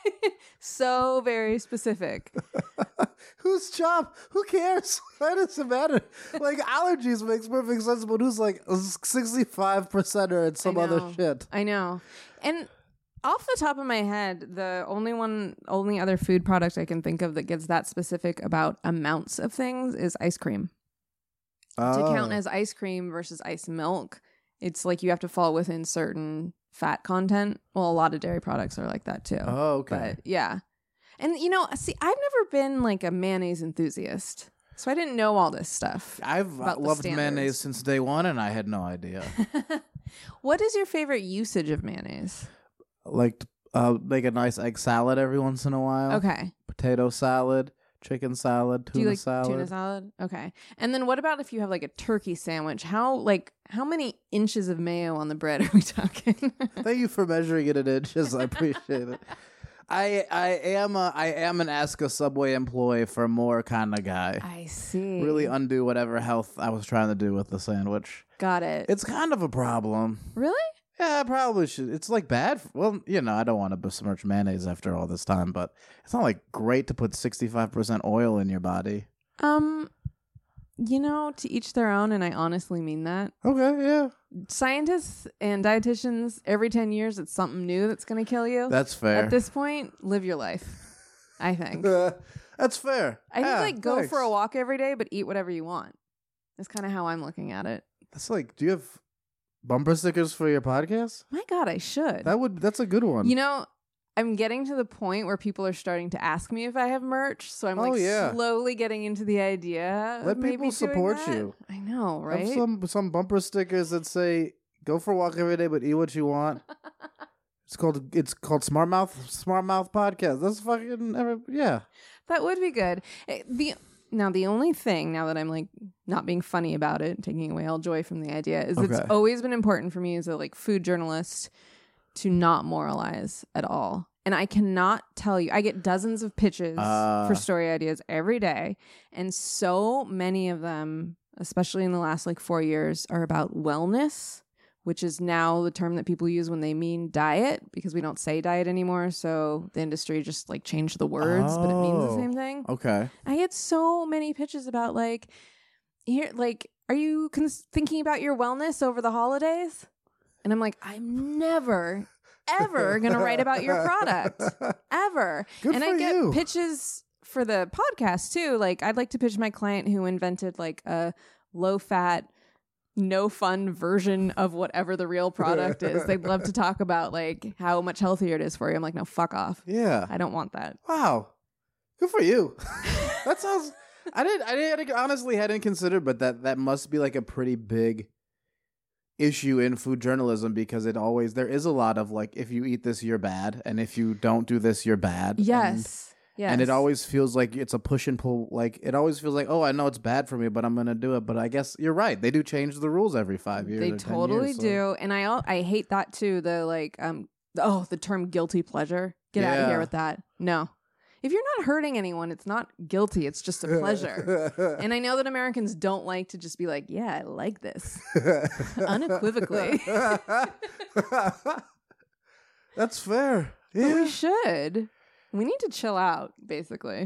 So very specific. Whose job? Who cares? Why does it matter? Like, allergies makes perfect sense, but who's like sixty-five percenter and some other shit? I know. And off the top of my head, the only one, only other food product I can think of that gets that specific about amounts of things is ice cream. Oh. to count as ice cream versus ice milk, it's like you have to fall within certain fat content. Well, a lot of dairy products are like that too. Oh, okay. But yeah. And you know, see, I've never been like a mayonnaise enthusiast. So I didn't know all this stuff. I've about the loved standards. mayonnaise since day one, and I had no idea. What is your favorite usage of mayonnaise? Like, uh, make a nice egg salad every once in a while. Okay. Potato salad, chicken salad, tuna Do you like salad. tuna salad? Okay. And then what about if you have like a turkey sandwich? How like how many inches of mayo on the bread are we talking? Thank you for measuring it in inches. I appreciate it. I I am a I am an ask a Subway employee for more kind of guy. I see. Really undo whatever health I was trying to do with the sandwich. Got it. It's kind of a problem. Really? Yeah, I probably should. It's like bad. For, well, you know, I don't want to besmirch mayonnaise after all this time, but it's not like great to put sixty-five percent oil in your body. Um, you know, to each their own, and I honestly mean that. Okay, yeah. Scientists and dietitians, every ten years, it's something new that's going to kill you. That's fair. At this point, live your life, I think. That's fair. I think, Yeah, like, go thanks. for a walk every day, but eat whatever you want. That's kind of how I'm looking at it. That's like, do you have bumper stickers for your podcast? My God, I should. That would. That's a good one. You know, I'm getting to the point where people are starting to ask me if I have merch, so I'm Oh, like yeah. slowly getting into the idea. Let of maybe people doing support that. you. I know, Have right? some some bumper stickers that say "Go for a walk every day, but eat what you want." It's called it's called Smart Mouth Smart Mouth Podcast. That's fucking every, yeah. That would be good. Eh, The now the only thing now that I'm like not being funny about it, taking away all joy from the idea, is Okay. it's always been important for me as a like food journalist to not moralize at all. And I cannot tell you, I get dozens of pitches Uh. for story ideas every day, and so many of them, especially in the last like four years, are about wellness, which is now the term that people use when they mean diet, because we don't say diet anymore. So the industry just like changed the words, but it means the Oh. same thing. Okay. I get so many pitches about like, here, like, are you cons- thinking about your wellness over the holidays? And I'm like, I'm never, ever gonna write about your product, ever. Good and for I get you. pitches for the podcast too. Like, I'd like to pitch my client who invented like a low fat, no fun version of whatever the real product is. They'd love to talk about like how much healthier it is for you. I'm like, no, fuck off. Yeah. I don't want that. Wow. Good for you. That sounds. I didn't. I didn't honestly hadn't considered, but that that must be like a pretty big issue in food journalism, because it always there is a lot of like, if you eat this, you're bad, and if you don't do this, you're bad. And, Yes. Yes. and it always feels like it's a push and pull. Like it always feels like, oh, I know it's bad for me, but I'm gonna do it. But I guess you're right. They do change the rules every five years. They or ten totally years, so- do, and I al- I hate that too. The like um oh the term guilty pleasure. Get out of Yeah. here with that. No, if you're not hurting anyone, it's not guilty. It's just a pleasure. And I know that Americans don't like to just be like, yeah, I like this unequivocally. That's fair. But Yeah. we should. We need to chill out, basically.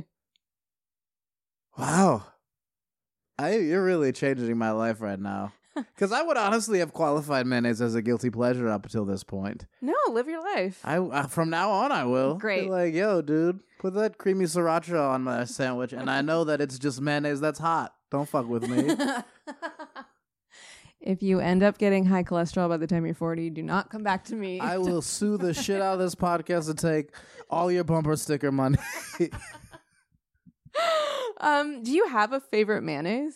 Wow. I you're really changing my life right now. Because I would honestly have qualified mayonnaise as a guilty pleasure up until this point. No, live your life. I uh, from now on I will. Great. Be like, yo, dude, put that creamy sriracha on my sandwich, and I know that it's just mayonnaise that's hot. Don't fuck with me. If you end up getting high cholesterol by the time you're forty, do not come back to me. I will sue the shit out of this podcast and take all your bumper sticker money. um, do you have a favorite mayonnaise?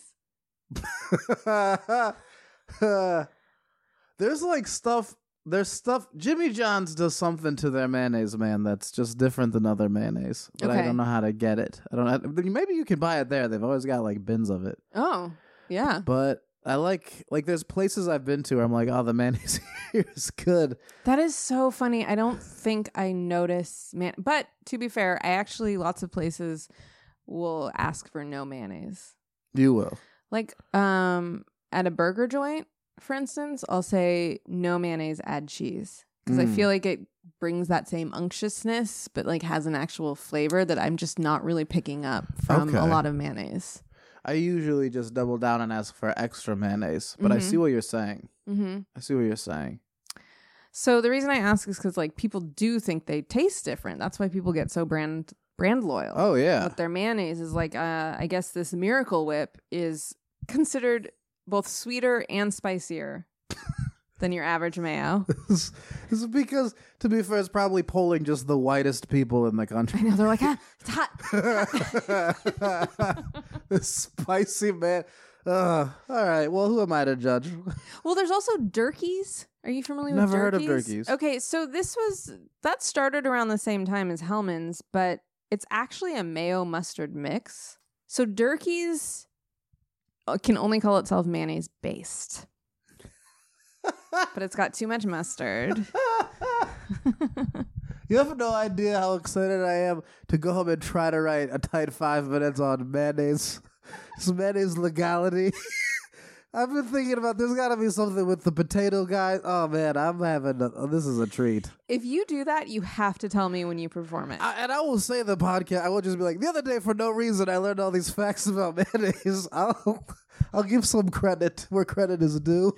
There's like stuff. There's stuff. Jimmy John's does something to their mayonnaise, man. That's just different than other mayonnaise. But I Okay. don't know how to get it. I don't. Know, maybe you can buy it there. They've always got like bins of it. Oh, yeah. But I like like there's places I've been to where I'm like, oh, the mayonnaise here is good. That is so funny. I don't think I notice man. But to be fair, I actually lots of places will ask for no mayonnaise. You will. Like um at a burger joint, for instance, I'll say no mayonnaise, add cheese, because I Mm. feel like it brings that same unctuousness, but like has an actual flavor that I'm just not really picking up from a Okay. lot of mayonnaise. I usually just double down and ask for extra mayonnaise. But I Mhm. see what you're saying. Mm-hmm. I see what you're saying. So the reason I ask is because like people do think they taste different. That's why people get so brand brand loyal. Oh yeah. With their mayonnaise is like, uh, I guess this Miracle Whip is considered both sweeter and spicier than your average mayo. This is because, to be fair, it's probably polling just the whitest people in the country. I know, they're like, ah, it's hot. This spicy man. Uh, all right, well, who am I to judge? Well, there's also Durkees. Are you familiar Never with Durkees? heard of Durkees. Okay, so this was, that started around the same time as Hellman's, but it's actually a mayo mustard mix. So Durkees can only call itself mayonnaise based. But it's got too much mustard. You have no idea how excited I am to go home and try to write a tight five minutes on mayonnaise. Some mayonnaise legality. I've been thinking about there's got to be something with the potato guy. Oh man, I'm having a, oh, this is a treat. If you do that, you have to tell me when you perform it. I, and I will say the podcast. I will just be like, the other day for no reason I learned all these facts about mayonnaise. I'll I'll give some credit where credit is due.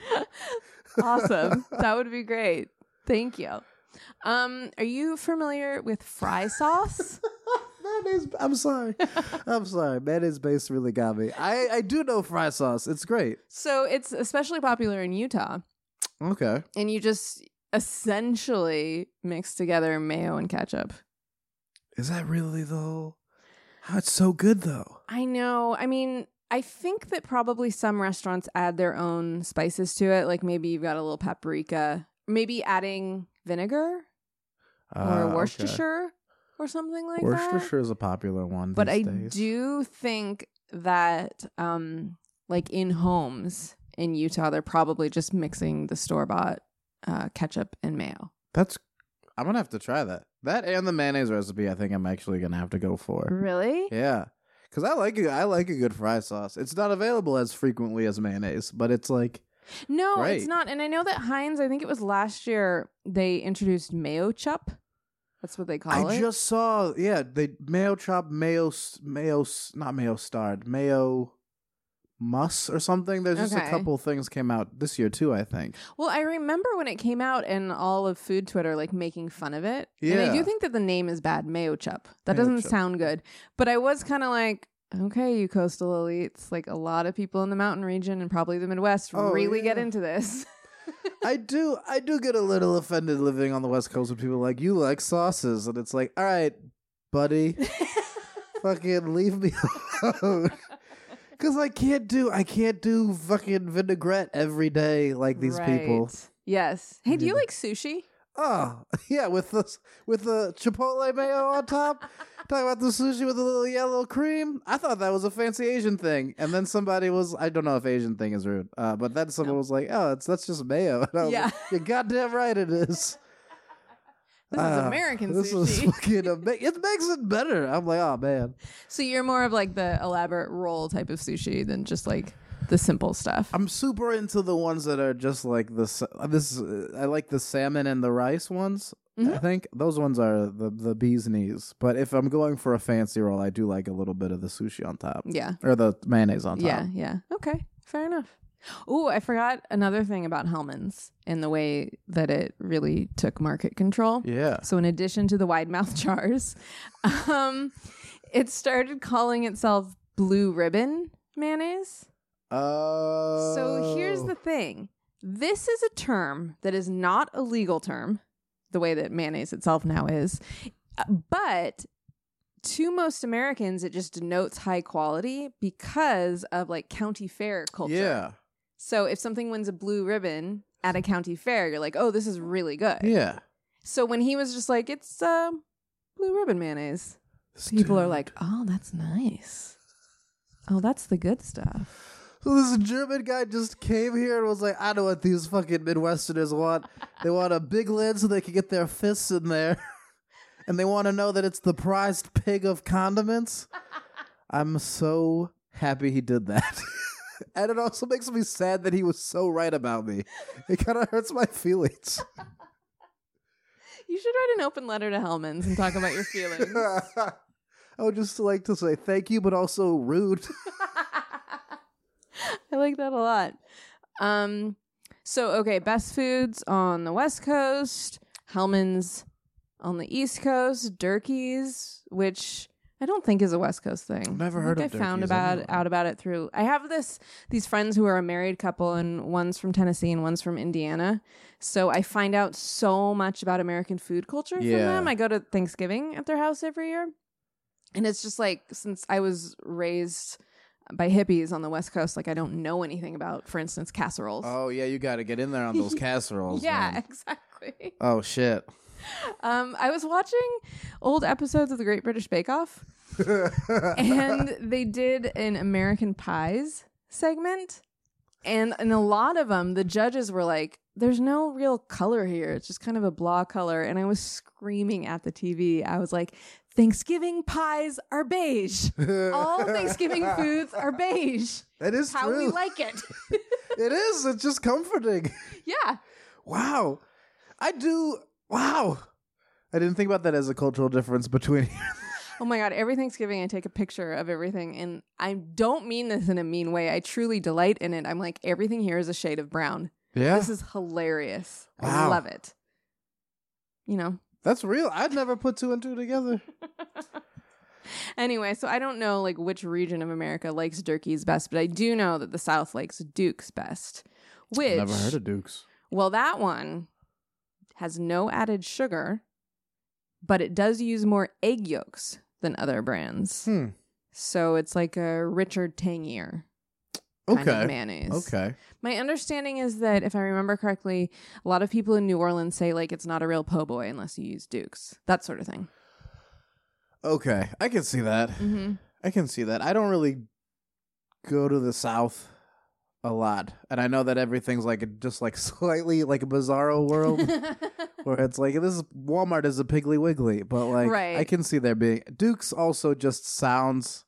Awesome. That would be great. Thank you. Um, are you familiar with fry sauce? Mayonnaise. I'm sorry. I'm sorry. Mayonnaise base really got me. I, I do know fry sauce. It's great. So it's especially popular in Utah. Okay. And you just essentially mix together mayo and ketchup. Is that really though? Oh, it's so good though. I know. I mean, I think that probably some restaurants add their own spices to it. Like maybe you've got a little paprika. Maybe adding vinegar or Uh, Worcestershire okay. or something like Worcestershire that. is a popular one. But I these days. do think that, um, like in homes in Utah, they're probably just mixing the store bought uh, ketchup and mayo. That's. I'm gonna have to try that. That and the mayonnaise recipe. I think I'm actually gonna have to go for. Really? Yeah, because I like it. I like a good fry sauce. It's not available as frequently as mayonnaise, but it's like. No, Great. it's not. And I know that Heinz, I think it was last year, they introduced mayo chup. That's what they call I it. just saw. Yeah, they mayo chop mayo s- mayo s- not mayo starred mayo. Muss or something. There's just Okay. a couple things came out this year too, I think. Well, I remember when it came out and all of food Twitter like making fun of it. And I Yeah. do think that the name is bad, mayo chup. That Mayo doesn't chup. sound good. But I was kind of like, okay, you coastal elites, like a lot of people in the mountain region and probably the Midwest Oh, really get yeah. into this. I do I do get a little offended living on the West Coast when people are like, you like sauces, and it's like, all right, buddy. Fucking leave me alone. Cause I can't do I can't do fucking vinaigrette every day like these people. Right. Yes. Hey, do you Yeah. like sushi? Oh yeah, with the with the chipotle mayo on top. Talking about the sushi with a little yellow cream. I thought that was a fancy Asian thing, and then somebody was I don't know if Asian thing is rude, uh, but then someone No. was like, "Oh, it's that's just mayo." And I was Yeah. like, you're goddamn right, it is. This is Ah, American This is sushi. fucking ama- it makes it better. I'm like, oh man. So you're more of like the elaborate roll type of sushi than just like the simple stuff. I'm super into the ones that are just like the sa- this. uh, I like the salmon and the rice ones. I Mhm. think those ones are the the bee's knees. But if I'm going for a fancy roll, I do like a little bit of the sushi on top Yeah. or the mayonnaise on top. Yeah, yeah. Okay, fair enough. Oh, I forgot another thing about Hellman's and the way that it really took market control. Yeah. So in addition to the wide mouth jars, um, it started calling itself Blue Ribbon mayonnaise. Oh. So here's the thing. This is a term that is not a legal term, the way that mayonnaise itself now is. Uh, But to most Americans, it just denotes high quality because of like county fair culture. Yeah. So if something wins a blue ribbon at a county fair, you're like, oh, this is really good. Yeah. So when he was just like, it's uh, blue ribbon mayonnaise, people are like, oh, that's nice. Oh, that's the good stuff. So this German guy just came here and was like, I know what these fucking Midwesterners want. They want a big lid so they can get their fists in there. And they want to know that it's the prized pig of condiments. I'm so happy he did that. And it also makes me sad that he was so right about me. It kind of hurts my feelings. You should write an open letter to Hellman's and talk about your feelings. I would just like to say thank you, but also rude. I like that a lot. Um, so, okay, Best Foods on the West Coast, Hellman's on the East Coast, Durkees, which I don't think is a West Coast thing. I've never I heard think of I found Durkees about anyway. out about it through. I have this these friends who are a married couple, and one's from Tennessee and one's from Indiana. So I find out so much about American food culture from Yeah. them. I go to Thanksgiving at their house every year, and it's just like since I was raised by hippies on the West Coast, like I don't know anything about, for instance, casseroles. Oh yeah, you got to get in there on those casseroles. yeah, man. exactly. Oh shit. Um, I was watching old episodes of the Great British Bake Off, and they did an American Pies segment, and in a lot of them, the judges were like, "There's no real color here; it's just kind of a blah color." And I was screaming at the T V. I was like, "Thanksgiving pies are beige. All Thanksgiving foods are beige. That is How true. we like it." It is. It's just comforting. Yeah. Wow. I do. Wow. I didn't think about that as a cultural difference between. Oh my God, every Thanksgiving I take a picture of everything, and I don't mean this in a mean way. I truly delight in it. I'm like, everything here is a shade of brown. Yeah. This is hilarious. I Wow. love it. You know? That's real. I'd never put two and two together. Anyway, so I don't know like which region of America likes Durkees best, but I do know that the South likes Duke's best. Which, Never heard of Duke's. well, that one has no added sugar, but it does use more egg yolks than other brands. Hmm. So it's like a richer, tangier kind Okay. of mayonnaise. Okay. My understanding is that, if I remember correctly, a lot of people in New Orleans say like it's not a real po' boy unless you use Duke's. That sort of thing. Okay. I can see that. Mm-hmm. I can see that. I don't really go to the South a lot, and I know that everything's like a, just like slightly like a bizarro world where it's like this is Walmart is a Piggly Wiggly, but like Right. I can see there being Duke's also just sounds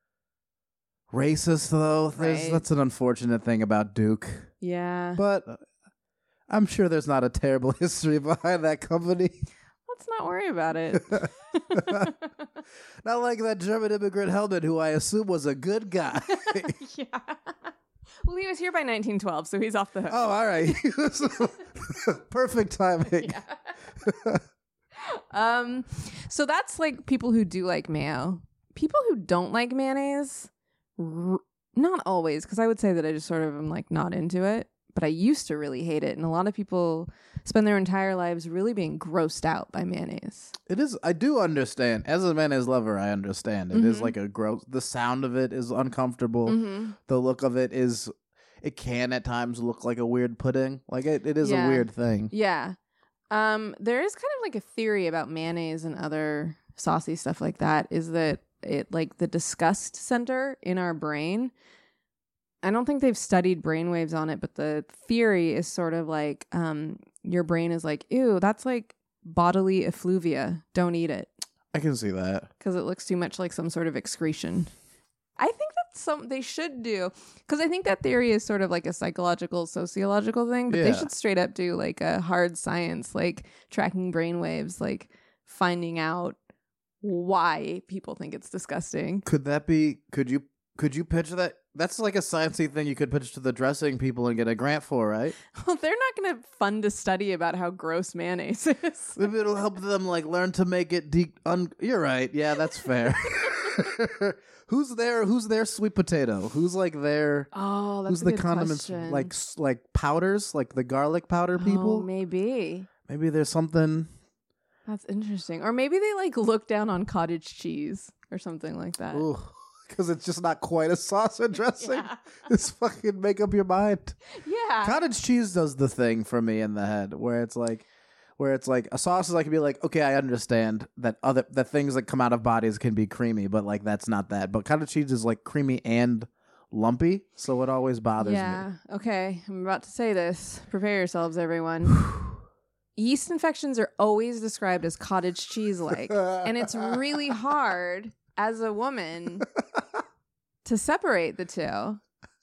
racist though. There's Right. that's an unfortunate thing about Duke, Yeah. but I'm sure there's not a terrible history behind that company. Let's not worry about it. Not like that German immigrant Hellman, who I assume was a good guy. yeah. Well, he was here by nineteen twelve, so he's off the hook. Oh, all right. Perfect timing. Um, so that's like people who do like mayo. People who don't like mayonnaise, r- not always, because I would say that I just sort of am like not into it. But I used to really hate it, and a lot of people spend their entire lives really being grossed out by mayonnaise. It is. I do understand. As a mayonnaise lover, I understand. It is Mhm. like a gross. The sound of it is uncomfortable. Mm-hmm. The look of it is. It can at times look like a weird pudding. Like it, it is Yeah. a weird thing. Yeah. Um, there is kind of like a theory about mayonnaise and other saucy stuff like that, is that it like the disgust center in our brain. I don't think they've studied brainwaves on it, but the theory is sort of like um, your brain is like, ew, that's like bodily effluvia. Don't eat it I can see that. because it looks too much like some sort of excretion. I think that's some they should do, because I think that theory is sort of like a psychological, sociological thing, but they Yeah. should straight up do like a hard science, like tracking brainwaves, like finding out why people think it's disgusting. Could that be? Could you? Could you pitch that? That's like a sciencey thing you could pitch to the dressing people and get a grant for, right? Well, they're not going to fund a study about how gross mayonnaise is. Maybe it'll help them like learn to make it. De- un- You're right. Yeah, that's fair. Who's there? Who's their sweet potato? Who's like their? Oh, that's Who's a the good condiments? question. Like s- like powders, like the garlic powder people. Oh, maybe. Maybe there's something. That's interesting. Or maybe they like look down on cottage cheese or something like that. Ooh, because it's just not quite a sauce or dressing. Yeah. It's fucking make up your mind. Yeah. Cottage cheese does the thing for me in the head where it's like, where it's like a sauce is I can be like, okay, I understand that other that things that come out of bodies can be creamy, but like that's not that. But cottage cheese is like creamy and lumpy, so it always bothers yeah. me. Okay. I'm about to say this. Prepare yourselves, everyone. Yeast infections are always described as cottage cheese like. And it's really hard as a woman to separate the two.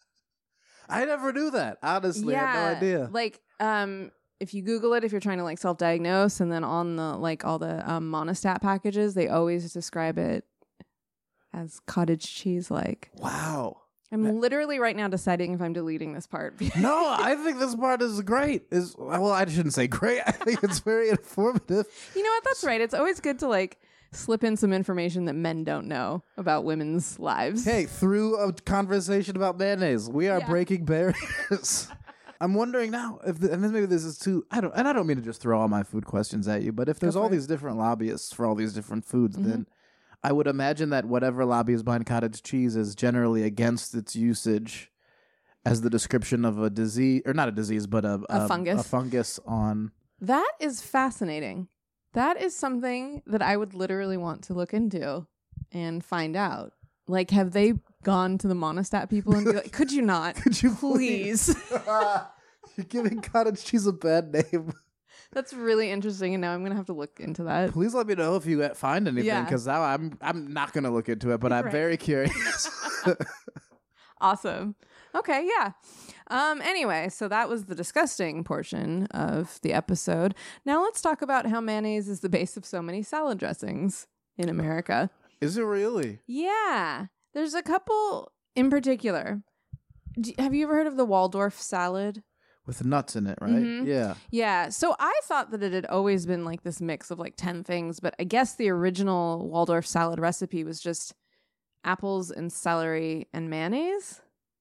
I never knew that. Honestly, I had no idea. Like, um, if you Google it, if you're trying to like self-diagnose, and then on the like all the um, Monistat packages, they always describe it as cottage cheese like. Wow. I'm literally right now deciding if I'm deleting this part. No, I think this part is great. Is well, I shouldn't say great. I think it's very informative. You know what? That's right. It's always good to like slip in some information that men don't know about women's lives. Hey, through a conversation about mayonnaise, we are Yeah. breaking barriers. I'm wondering now if, the, and then maybe this is too. I don't, and I don't mean to just throw all my food questions at you, but if there's for all it. these different lobbyists for all these different foods, Mm-hmm. then I would imagine that whatever lobby is behind cottage cheese is generally against its usage as the description of a disease, or not a disease, but a A fungus. a fungus on. That is fascinating. That is something that I would literally want to look into and find out. Like, have they gone to the Monostat people and be like, could you not? Could you please? You're giving cottage cheese a bad name. That's really interesting, and now I'm gonna have to look into that. Please let me know if you find anything, Yeah. because now I'm I'm not gonna look into it, but I'm Right. very curious. Awesome. Okay, yeah. Um, anyway, so that was the disgusting portion of the episode. Now let's talk about how mayonnaise is the base of so many salad dressings in America. Is it really? Yeah. There's a couple in particular. Do, have you ever heard of the Waldorf salad? With nuts in it, right? Mhm. Yeah. Yeah. So I thought that it had always been like this mix of like ten things, but I guess the original Waldorf salad recipe was just apples and celery and mayonnaise,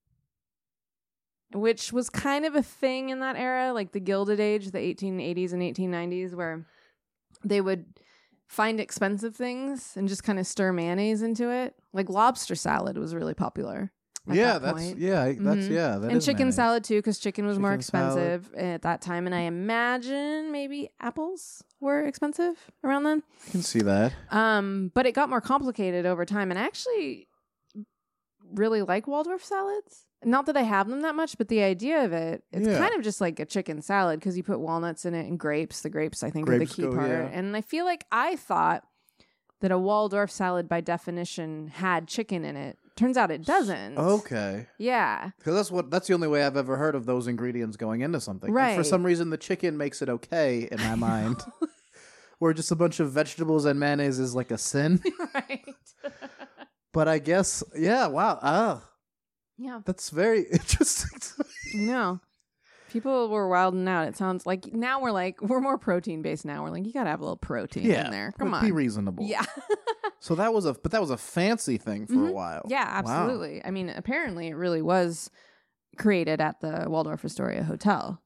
which was kind of a thing in that era, like the Gilded Age, the eighteen eighties and eighteen nineties, where they would find expensive things and just kind of stir mayonnaise into it. Like lobster salad was really popular. At Yeah, that that's point. yeah, that's Mhm. yeah. That And is chicken mayonnaise. salad too, because chicken was more Chicken salad. expensive at that time, and I imagine maybe apples were expensive around then. I can see that. Um, but it got more complicated over time, and I actually really like Waldorf salads. Not that I have them that much, but the idea of it, it's Yeah. kind of just like a chicken salad because you put walnuts in it and grapes. The grapes, I think, Grapes are the key go, part. yeah. And I feel like I thought that a Waldorf salad, by definition, had chicken in it. Turns out it doesn't. Okay, Yeah. because that's what that's the only way I've ever heard of those ingredients going into something. And Right. for some reason, the chicken makes it okay in my mind. Where just a bunch of vegetables and mayonnaise is like a sin. Right. But I guess, yeah. Wow. Ah, Yeah. that's very interesting. to me. I know. People were wilding out. It sounds like now we're like, we're more protein based now. We're like, you got to have a little protein Yeah, in there. Come but on. be reasonable. Yeah. So that was a, but that was a fancy thing for a while. Yeah, Wow. absolutely. I mean, apparently it really was created at the Waldorf Astoria Hotel.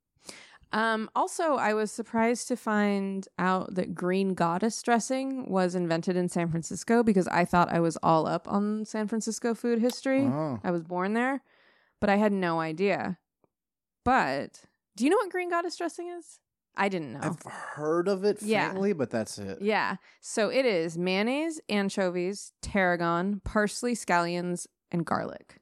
Um, also, I was surprised to find out that green goddess dressing was invented in San Francisco because I thought I was all up on San Francisco food history. Oh. I was born there, but I had no idea. But do you know what green goddess dressing is? I didn't know. I've heard of it Yeah. faintly, but that's it. Yeah. So it is mayonnaise, anchovies, tarragon, parsley, scallions, and garlic.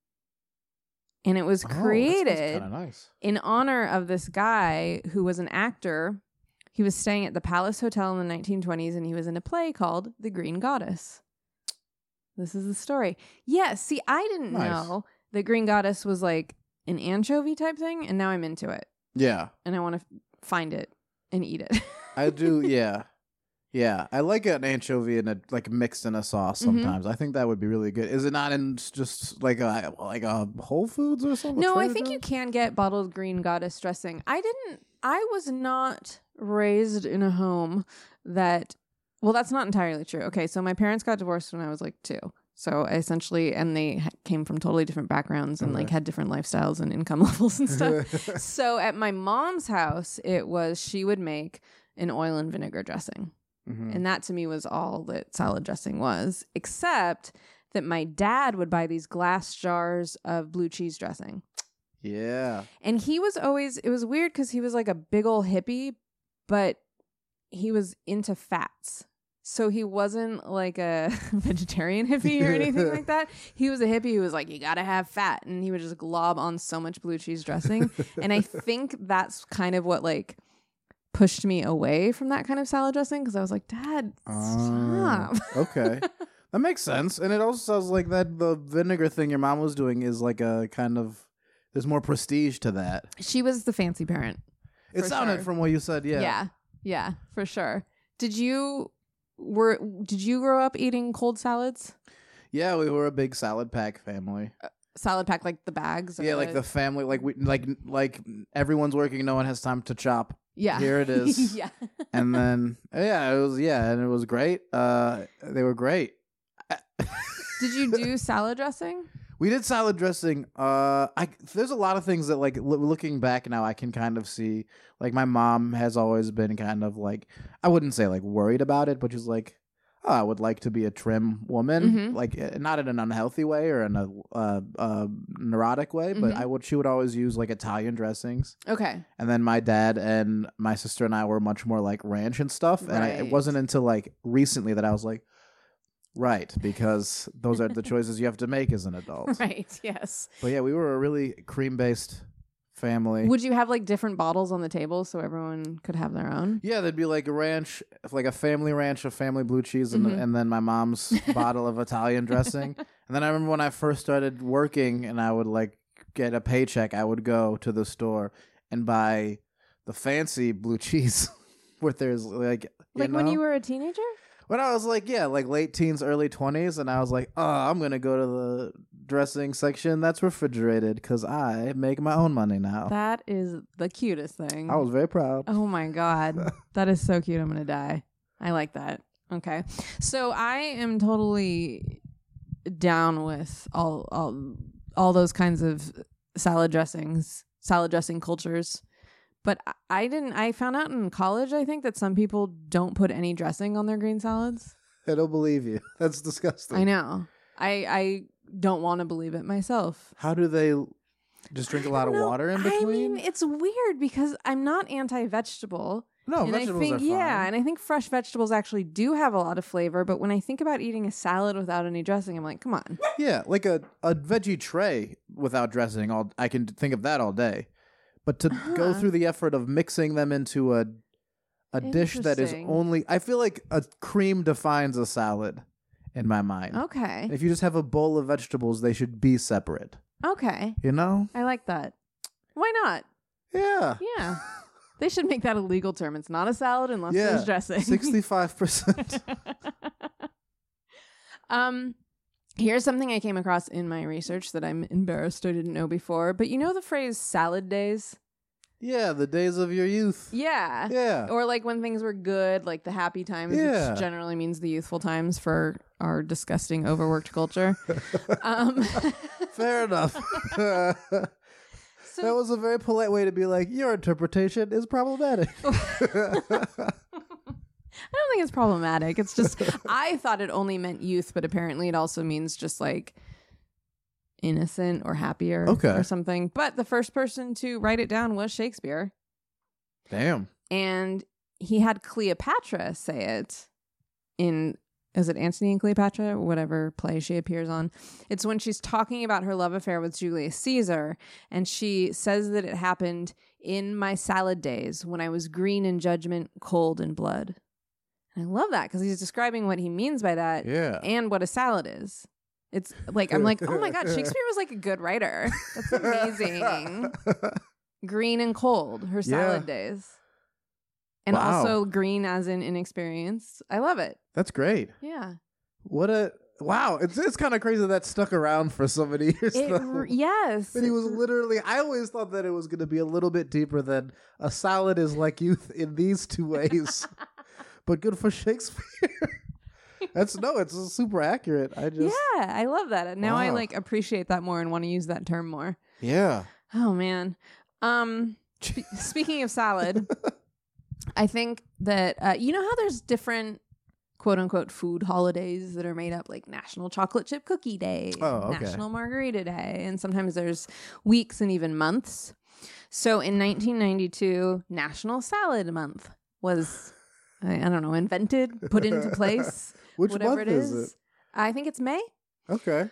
And it was Oh, that sounds created kinda nice. in honor of this guy who was an actor. He was staying at the Palace Hotel in the nineteen twenties, and he was in a play called The Green Goddess. This is the story. Yeah, see, I didn't Nice. know that Green Goddess was like an anchovy type thing, and now I'm into it. Yeah, And I want to find it and eat it. I do. Yeah, yeah. I like an anchovy in a like mixed in a sauce Mm-hmm. sometimes. I think that would be really good. Is it not in s- just like a like a Whole Foods or something? No, I Trader think you Joe's? can get bottled green goddess dressing. I didn't, I was not raised in a home that, well, that's not entirely true. Okay, so my parents got divorced when I was like two. So I essentially, and they ha- came from totally different backgrounds and like Okay. had different lifestyles and income levels and stuff. So at my mom's house, it was, she would make an oil and vinegar dressing. Mhm. And that to me was all that salad dressing was, except that my dad would buy these glass jars of blue cheese dressing. Yeah. And he was always, it was weird because he was like a big ol' hippie, but he was into fats. So he wasn't like a vegetarian hippie or anything like that. He was a hippie who was like, you gotta have fat. And he would just glob on so much blue cheese dressing. And I think that's kind of what like pushed me away from that kind of salad dressing because I was like, Dad, stop. Oh, okay. That makes sense. And it also sounds like that the vinegar thing your mom was doing is like a kind of, there's more prestige to that. She was the fancy parent. It For sounded sure. from what you said, yeah. Yeah. Yeah, for sure. Did you were did you grow up eating cold salads? Yeah, we were a big salad pack family. Salad pack like the bags? or Yeah, like the family, like we, like like everyone's working, no one has time to chop. Yeah. Here it is. Yeah. And then yeah, it was yeah, and it was great. Uh, they were great. Did you do salad dressing? We did salad dressing. Uh, I there's a lot of things that like lo- looking back now I can kind of see. Like my mom has always been kind of like I wouldn't say like worried about it, but she's like, oh, I would like to be a trim woman, Mhm. like uh, not in an unhealthy way or in a uh, uh, neurotic way, but Mhm. I would. She would always use like Italian dressings, Okay. and then my dad and my sister and I were much more like ranch and stuff. And I, it Right. wasn't until like recently that I was like, right, because those are the choices you have to make as an adult. Right. Yes. But yeah, we were a really cream based family. Would you have like different bottles on the table so everyone could have their own? Yeah, there'd be like a ranch, like a family ranch of family blue cheese, and, Mhm. and then my mom's bottle of Italian dressing. And then I remember when I first started working and I would like get a paycheck, I would go to the store and buy the fancy blue cheese where there's like, you Like when know? you were a teenager? When I was like, yeah, like late teens, early twenties, and I was like, oh, I'm going to go to the dressing section that's refrigerated because I make my own money now. That is the cutest thing. I was very proud. Oh my God. That is so cute. I'm going to die. I like that. Okay. So I am totally down with all, all, all those kinds of salad dressings, salad dressing cultures. But I- I didn't, I found out in college, I think, that some people don't put any dressing on their green salads. I don't believe you. That's disgusting. I know. I, I don't want to believe it myself. How do they just drink a lot I of don't know. water in I between? mean, it's weird because I'm not anti-vegetable. no, and I vegetables think, are fine. yeah, and I think fresh vegetables actually do have a lot of flavor. But when I think about eating a salad without any dressing, I'm like, come on. Yeah, like a, a veggie tray without dressing, all I can think of that all day. But to go Huh. through the effort of mixing them into a a dish that is Interesting. only, I feel like a cream defines a salad in my mind. Okay. If you just have a bowl of vegetables, they should be separate. Okay. You know? I like that. Why not? Yeah. Yeah. They should make that a legal term. It's not a salad unless Yeah. there's dressing. sixty-five percent. um, here's something I came across in my research that I'm embarrassed I didn't know before. But you know the phrase salad days? Yeah, the days of your youth. Yeah. Yeah. Or like when things were good, like the happy times, Yeah. which generally means the youthful times for our disgusting overworked culture. um, Fair enough. That so was a very polite way to be like, your interpretation is problematic. I don't think it's problematic. It's just I thought it only meant youth, but apparently it also means just like innocent or happier Okay. or something. But the first person to write it down was Shakespeare. Damn. And he had Cleopatra say it in, is it Antony and Cleopatra? Whatever play she appears on. It's when she's talking about her love affair with Julius Caesar. And she says that it happened in my salad days when I was green in judgment, cold in blood. And I love that because he's describing what he means by that Yeah. and what a salad is. It's like, I'm like, oh my God, Shakespeare was like a good writer. That's amazing. Green and cold, her salad Yeah. days. And Wow. also green as in inexperienced. I love it. That's great. Yeah. What a wow! It's it's kind of crazy that stuck around for so many years. It, though. r- yes. But he was literally. I always thought that it was going to be a little bit deeper than a salad is like youth in these two ways. But good for Shakespeare. That's no, it's super accurate. I just Yeah, I love that. Now I Wow. like appreciate that more and want to use that term more. yeah. Oh man. Um sp- speaking of salad, I think that uh, you know how there's different quote unquote food holidays that are made up, like National Chocolate Chip Cookie Day, Oh, okay. National Margarita Day, and sometimes there's weeks and even months. So in nineteen ninety-two, National Salad Month was I, I don't know, invented, put into place, Which whatever month it is is. it? I think it's May. Okay.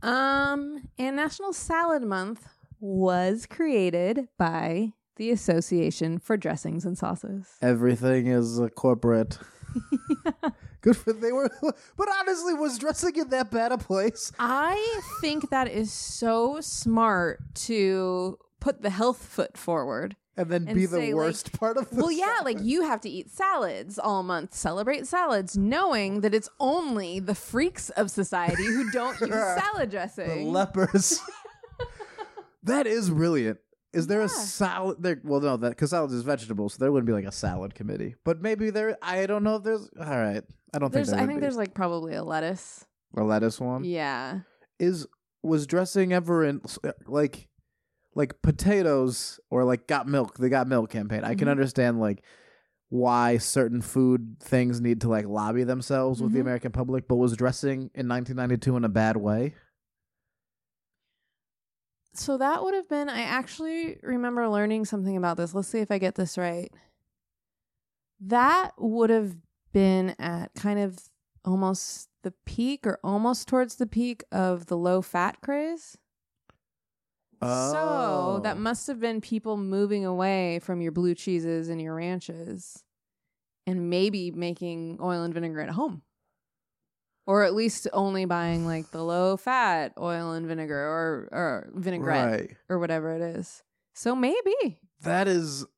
Um, and National Salad Month was created by the Association for Dressings and Sauces. Everything is uh, corporate. Good for they were, but honestly, was dressing in that bad a place? I think that is so smart to put the health foot forward. And then And be the say, like, worst part of the Well, yeah, like salad. you have to eat salads all month, celebrate salads, knowing that it's only the freaks of society who don't use salad the dressing. lepers. That is brilliant. Is there Yeah. a salad there? Well, no, that because salad is vegetables, so there wouldn't be like a salad committee. But maybe there. I don't know if there's. All right, I don't There's think there I would think be. there's like probably a lettuce. a lettuce one. Yeah. Is was dressing ever in like like potatoes or like got milk? The got milk campaign. I can Mhm. understand like why certain food things need to like lobby themselves with the Mhm. American public, but was dressing in nineteen ninety-two in a bad way? So that would have been, I actually remember learning something about this. Let's see if I get this right. That would have been at kind of almost the peak or almost towards the peak of the low fat craze. So that Oh. must have been people moving away from your blue cheeses and your ranches and maybe making oil and vinegar at home. Or at least only buying like the low fat oil and vinegar or, or vinaigrette Right. or whatever it is. So maybe. That is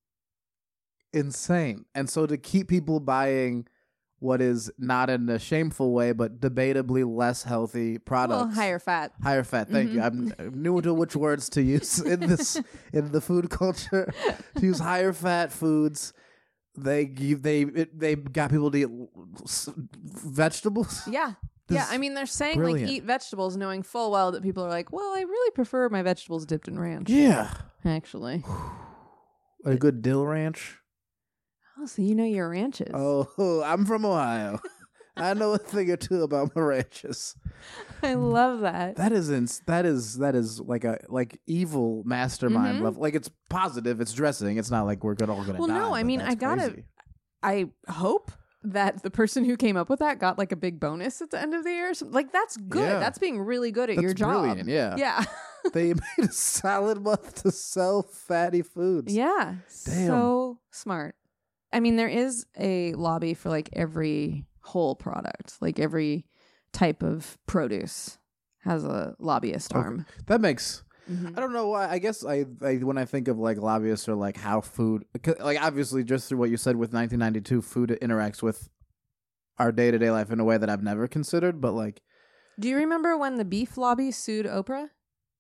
insane. And so to keep people buying what is not in a shameful way, but debatably less healthy products. Well, higher fat. Higher fat. Thank you. I'm I'm new to which words to use in this in the food culture. To use higher fat foods. They give they it, they got people to eat s- vegetables. Yeah. This yeah. is I mean, they're saying brilliant. like eat vegetables, knowing full well that people are like, well, I really prefer my vegetables dipped in ranch. Yeah. Actually. A good dill ranch. Oh, so you know your ranches. Oh, I'm from Ohio. I know a thing or two about my ranches. I love that. That is ins- that is that is like a like evil mastermind Mhm. level. Like it's positive, it's dressing. It's not like we're gonna all gonna Well, die. no, I but mean, that's I gotta- crazy. I hope that the person who came up with that got like a big bonus at the end of the year. So, like, that's good. Yeah. That's being really good at That's your job. brilliant, yeah. Yeah. They made a salad month to sell fatty foods. Yeah. Damn. So smart. I mean, there is a lobby for like every whole product, like every type of produce has a lobbyist Okay. arm. That makes Mhm. I don't know why. I guess I, I when I think of like lobbyists or like how food, 'cause, like obviously just through what you said with nineteen ninety-two, food interacts with our day to day life in a way that I've never considered. But like, Do you remember when the beef lobby sued Oprah?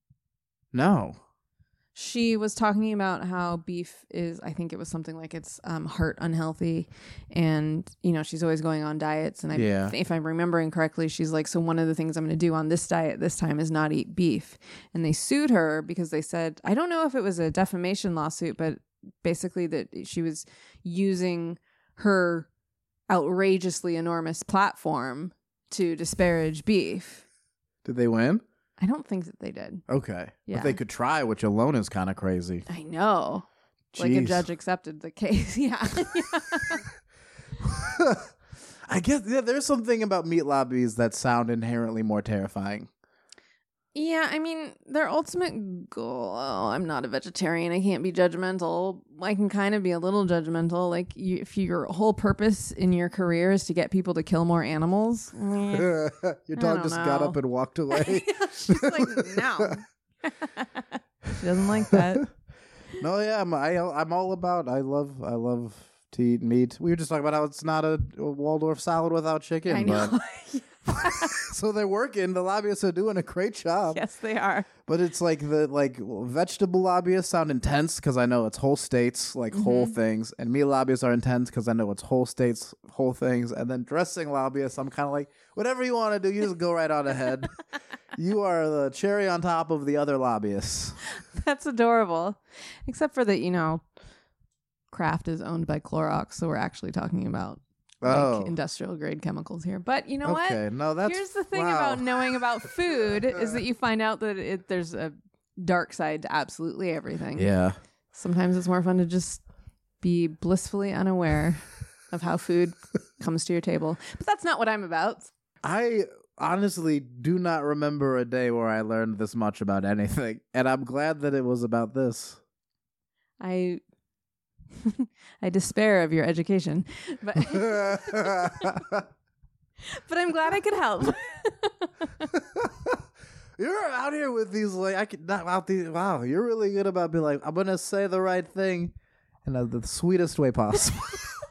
no, She was talking about how beef is, I think it was something like it's um, heart unhealthy. And, you know, she's always going on diets. And I, Yeah. if I'm remembering correctly, she's like, so one of the things I'm going to do on this diet this time is not eat beef. And they sued her because they said, I don't know if it was a defamation lawsuit, but basically that she was using her outrageously enormous platform to disparage beef. did they win? I don't think that they did. Okay, Yeah. but they could try, which alone is kind of crazy. I know. Like a Jeez. judge accepted the case. Yeah. I guess yeah, there's something about meat lobbies that sound inherently more terrifying. Yeah, I mean, their ultimate goal. Oh, I'm not a vegetarian. I can't be judgmental. I can kind of be a little judgmental. Like, you, if your whole purpose in your career is to get people to kill more animals, eh. Your dog don't just got know. up and walked away. She's like, no. She doesn't like that. No, yeah, I'm I, I'm all about. I love I love to eat meat. We were just talking about how it's not a, a Waldorf salad without chicken. I know. But, so they're working. The lobbyists are doing a great job. Yes, they are. But it's like the like vegetable lobbyists sound intense because I know it's whole states, like whole Mm-hmm. things, and meat lobbyists are intense because I know it's whole states, whole things, and then dressing lobbyists, I'm kind of like, whatever you want to do, you just go right on ahead. You are the cherry on top of the other lobbyists. That's adorable. Except for that, you know, Kraft is owned by Clorox, so we're actually talking about like Oh. industrial grade chemicals here. But you know what? Okay, no, that's Here's the thing wow. about knowing about food is that you find out that it, there's a dark side to absolutely everything. Yeah. Sometimes it's more fun to just be blissfully unaware of how food comes to your table. But that's not what I'm about. I honestly do not remember a day where I learned this much about anything, and I'm glad that it was about this. I I despair of your education, but but I'm glad I could help. You're out here with these like I could not out these. Wow, you're really good about being like I'm gonna say the right thing in a, the sweetest way possible.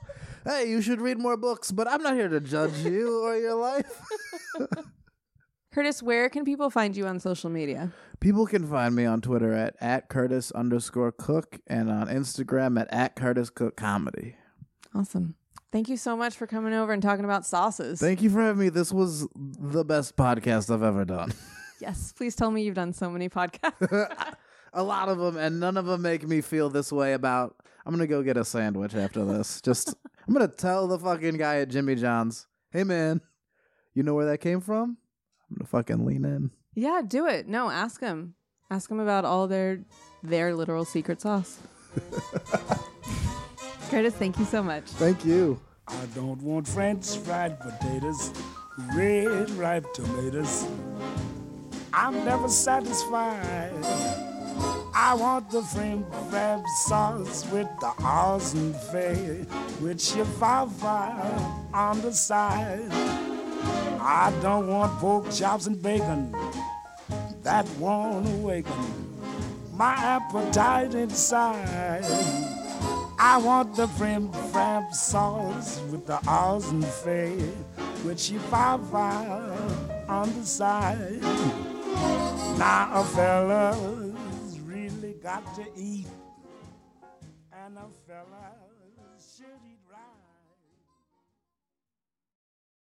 Hey, you should read more books, but I'm not here to judge you or your life. Curtis, where can people find you on social media? People can find me on Twitter at, at Curtis underscore Cook and on Instagram at, at Curtis Cook Comedy. Awesome. Thank you so much for coming over and talking about sauces. Thank you for having me. This was the best podcast I've ever done. Yes. Please tell me you've done so many podcasts. A lot of them, and none of them make me feel this way about, I'm going to go get a sandwich after this. Just, I'm going to tell the fucking guy at Jimmy John's, hey man, you know where that came from? I'm going to fucking lean in. Yeah, do it. No, ask him. Ask him about all their, their literal secret sauce. Curtis, thank you so much. Thank you. I don't want French fried potatoes, red ripe tomatoes. I'm never satisfied. I want the frame crab sauce with the awesome fay, with chihuahua on the side. I don't want pork chops and bacon, that won't awaken my appetite inside. I want the frame crab sauce with the awesome fay, with chihuahua on the side. Now a fella's really got to eat, and a fella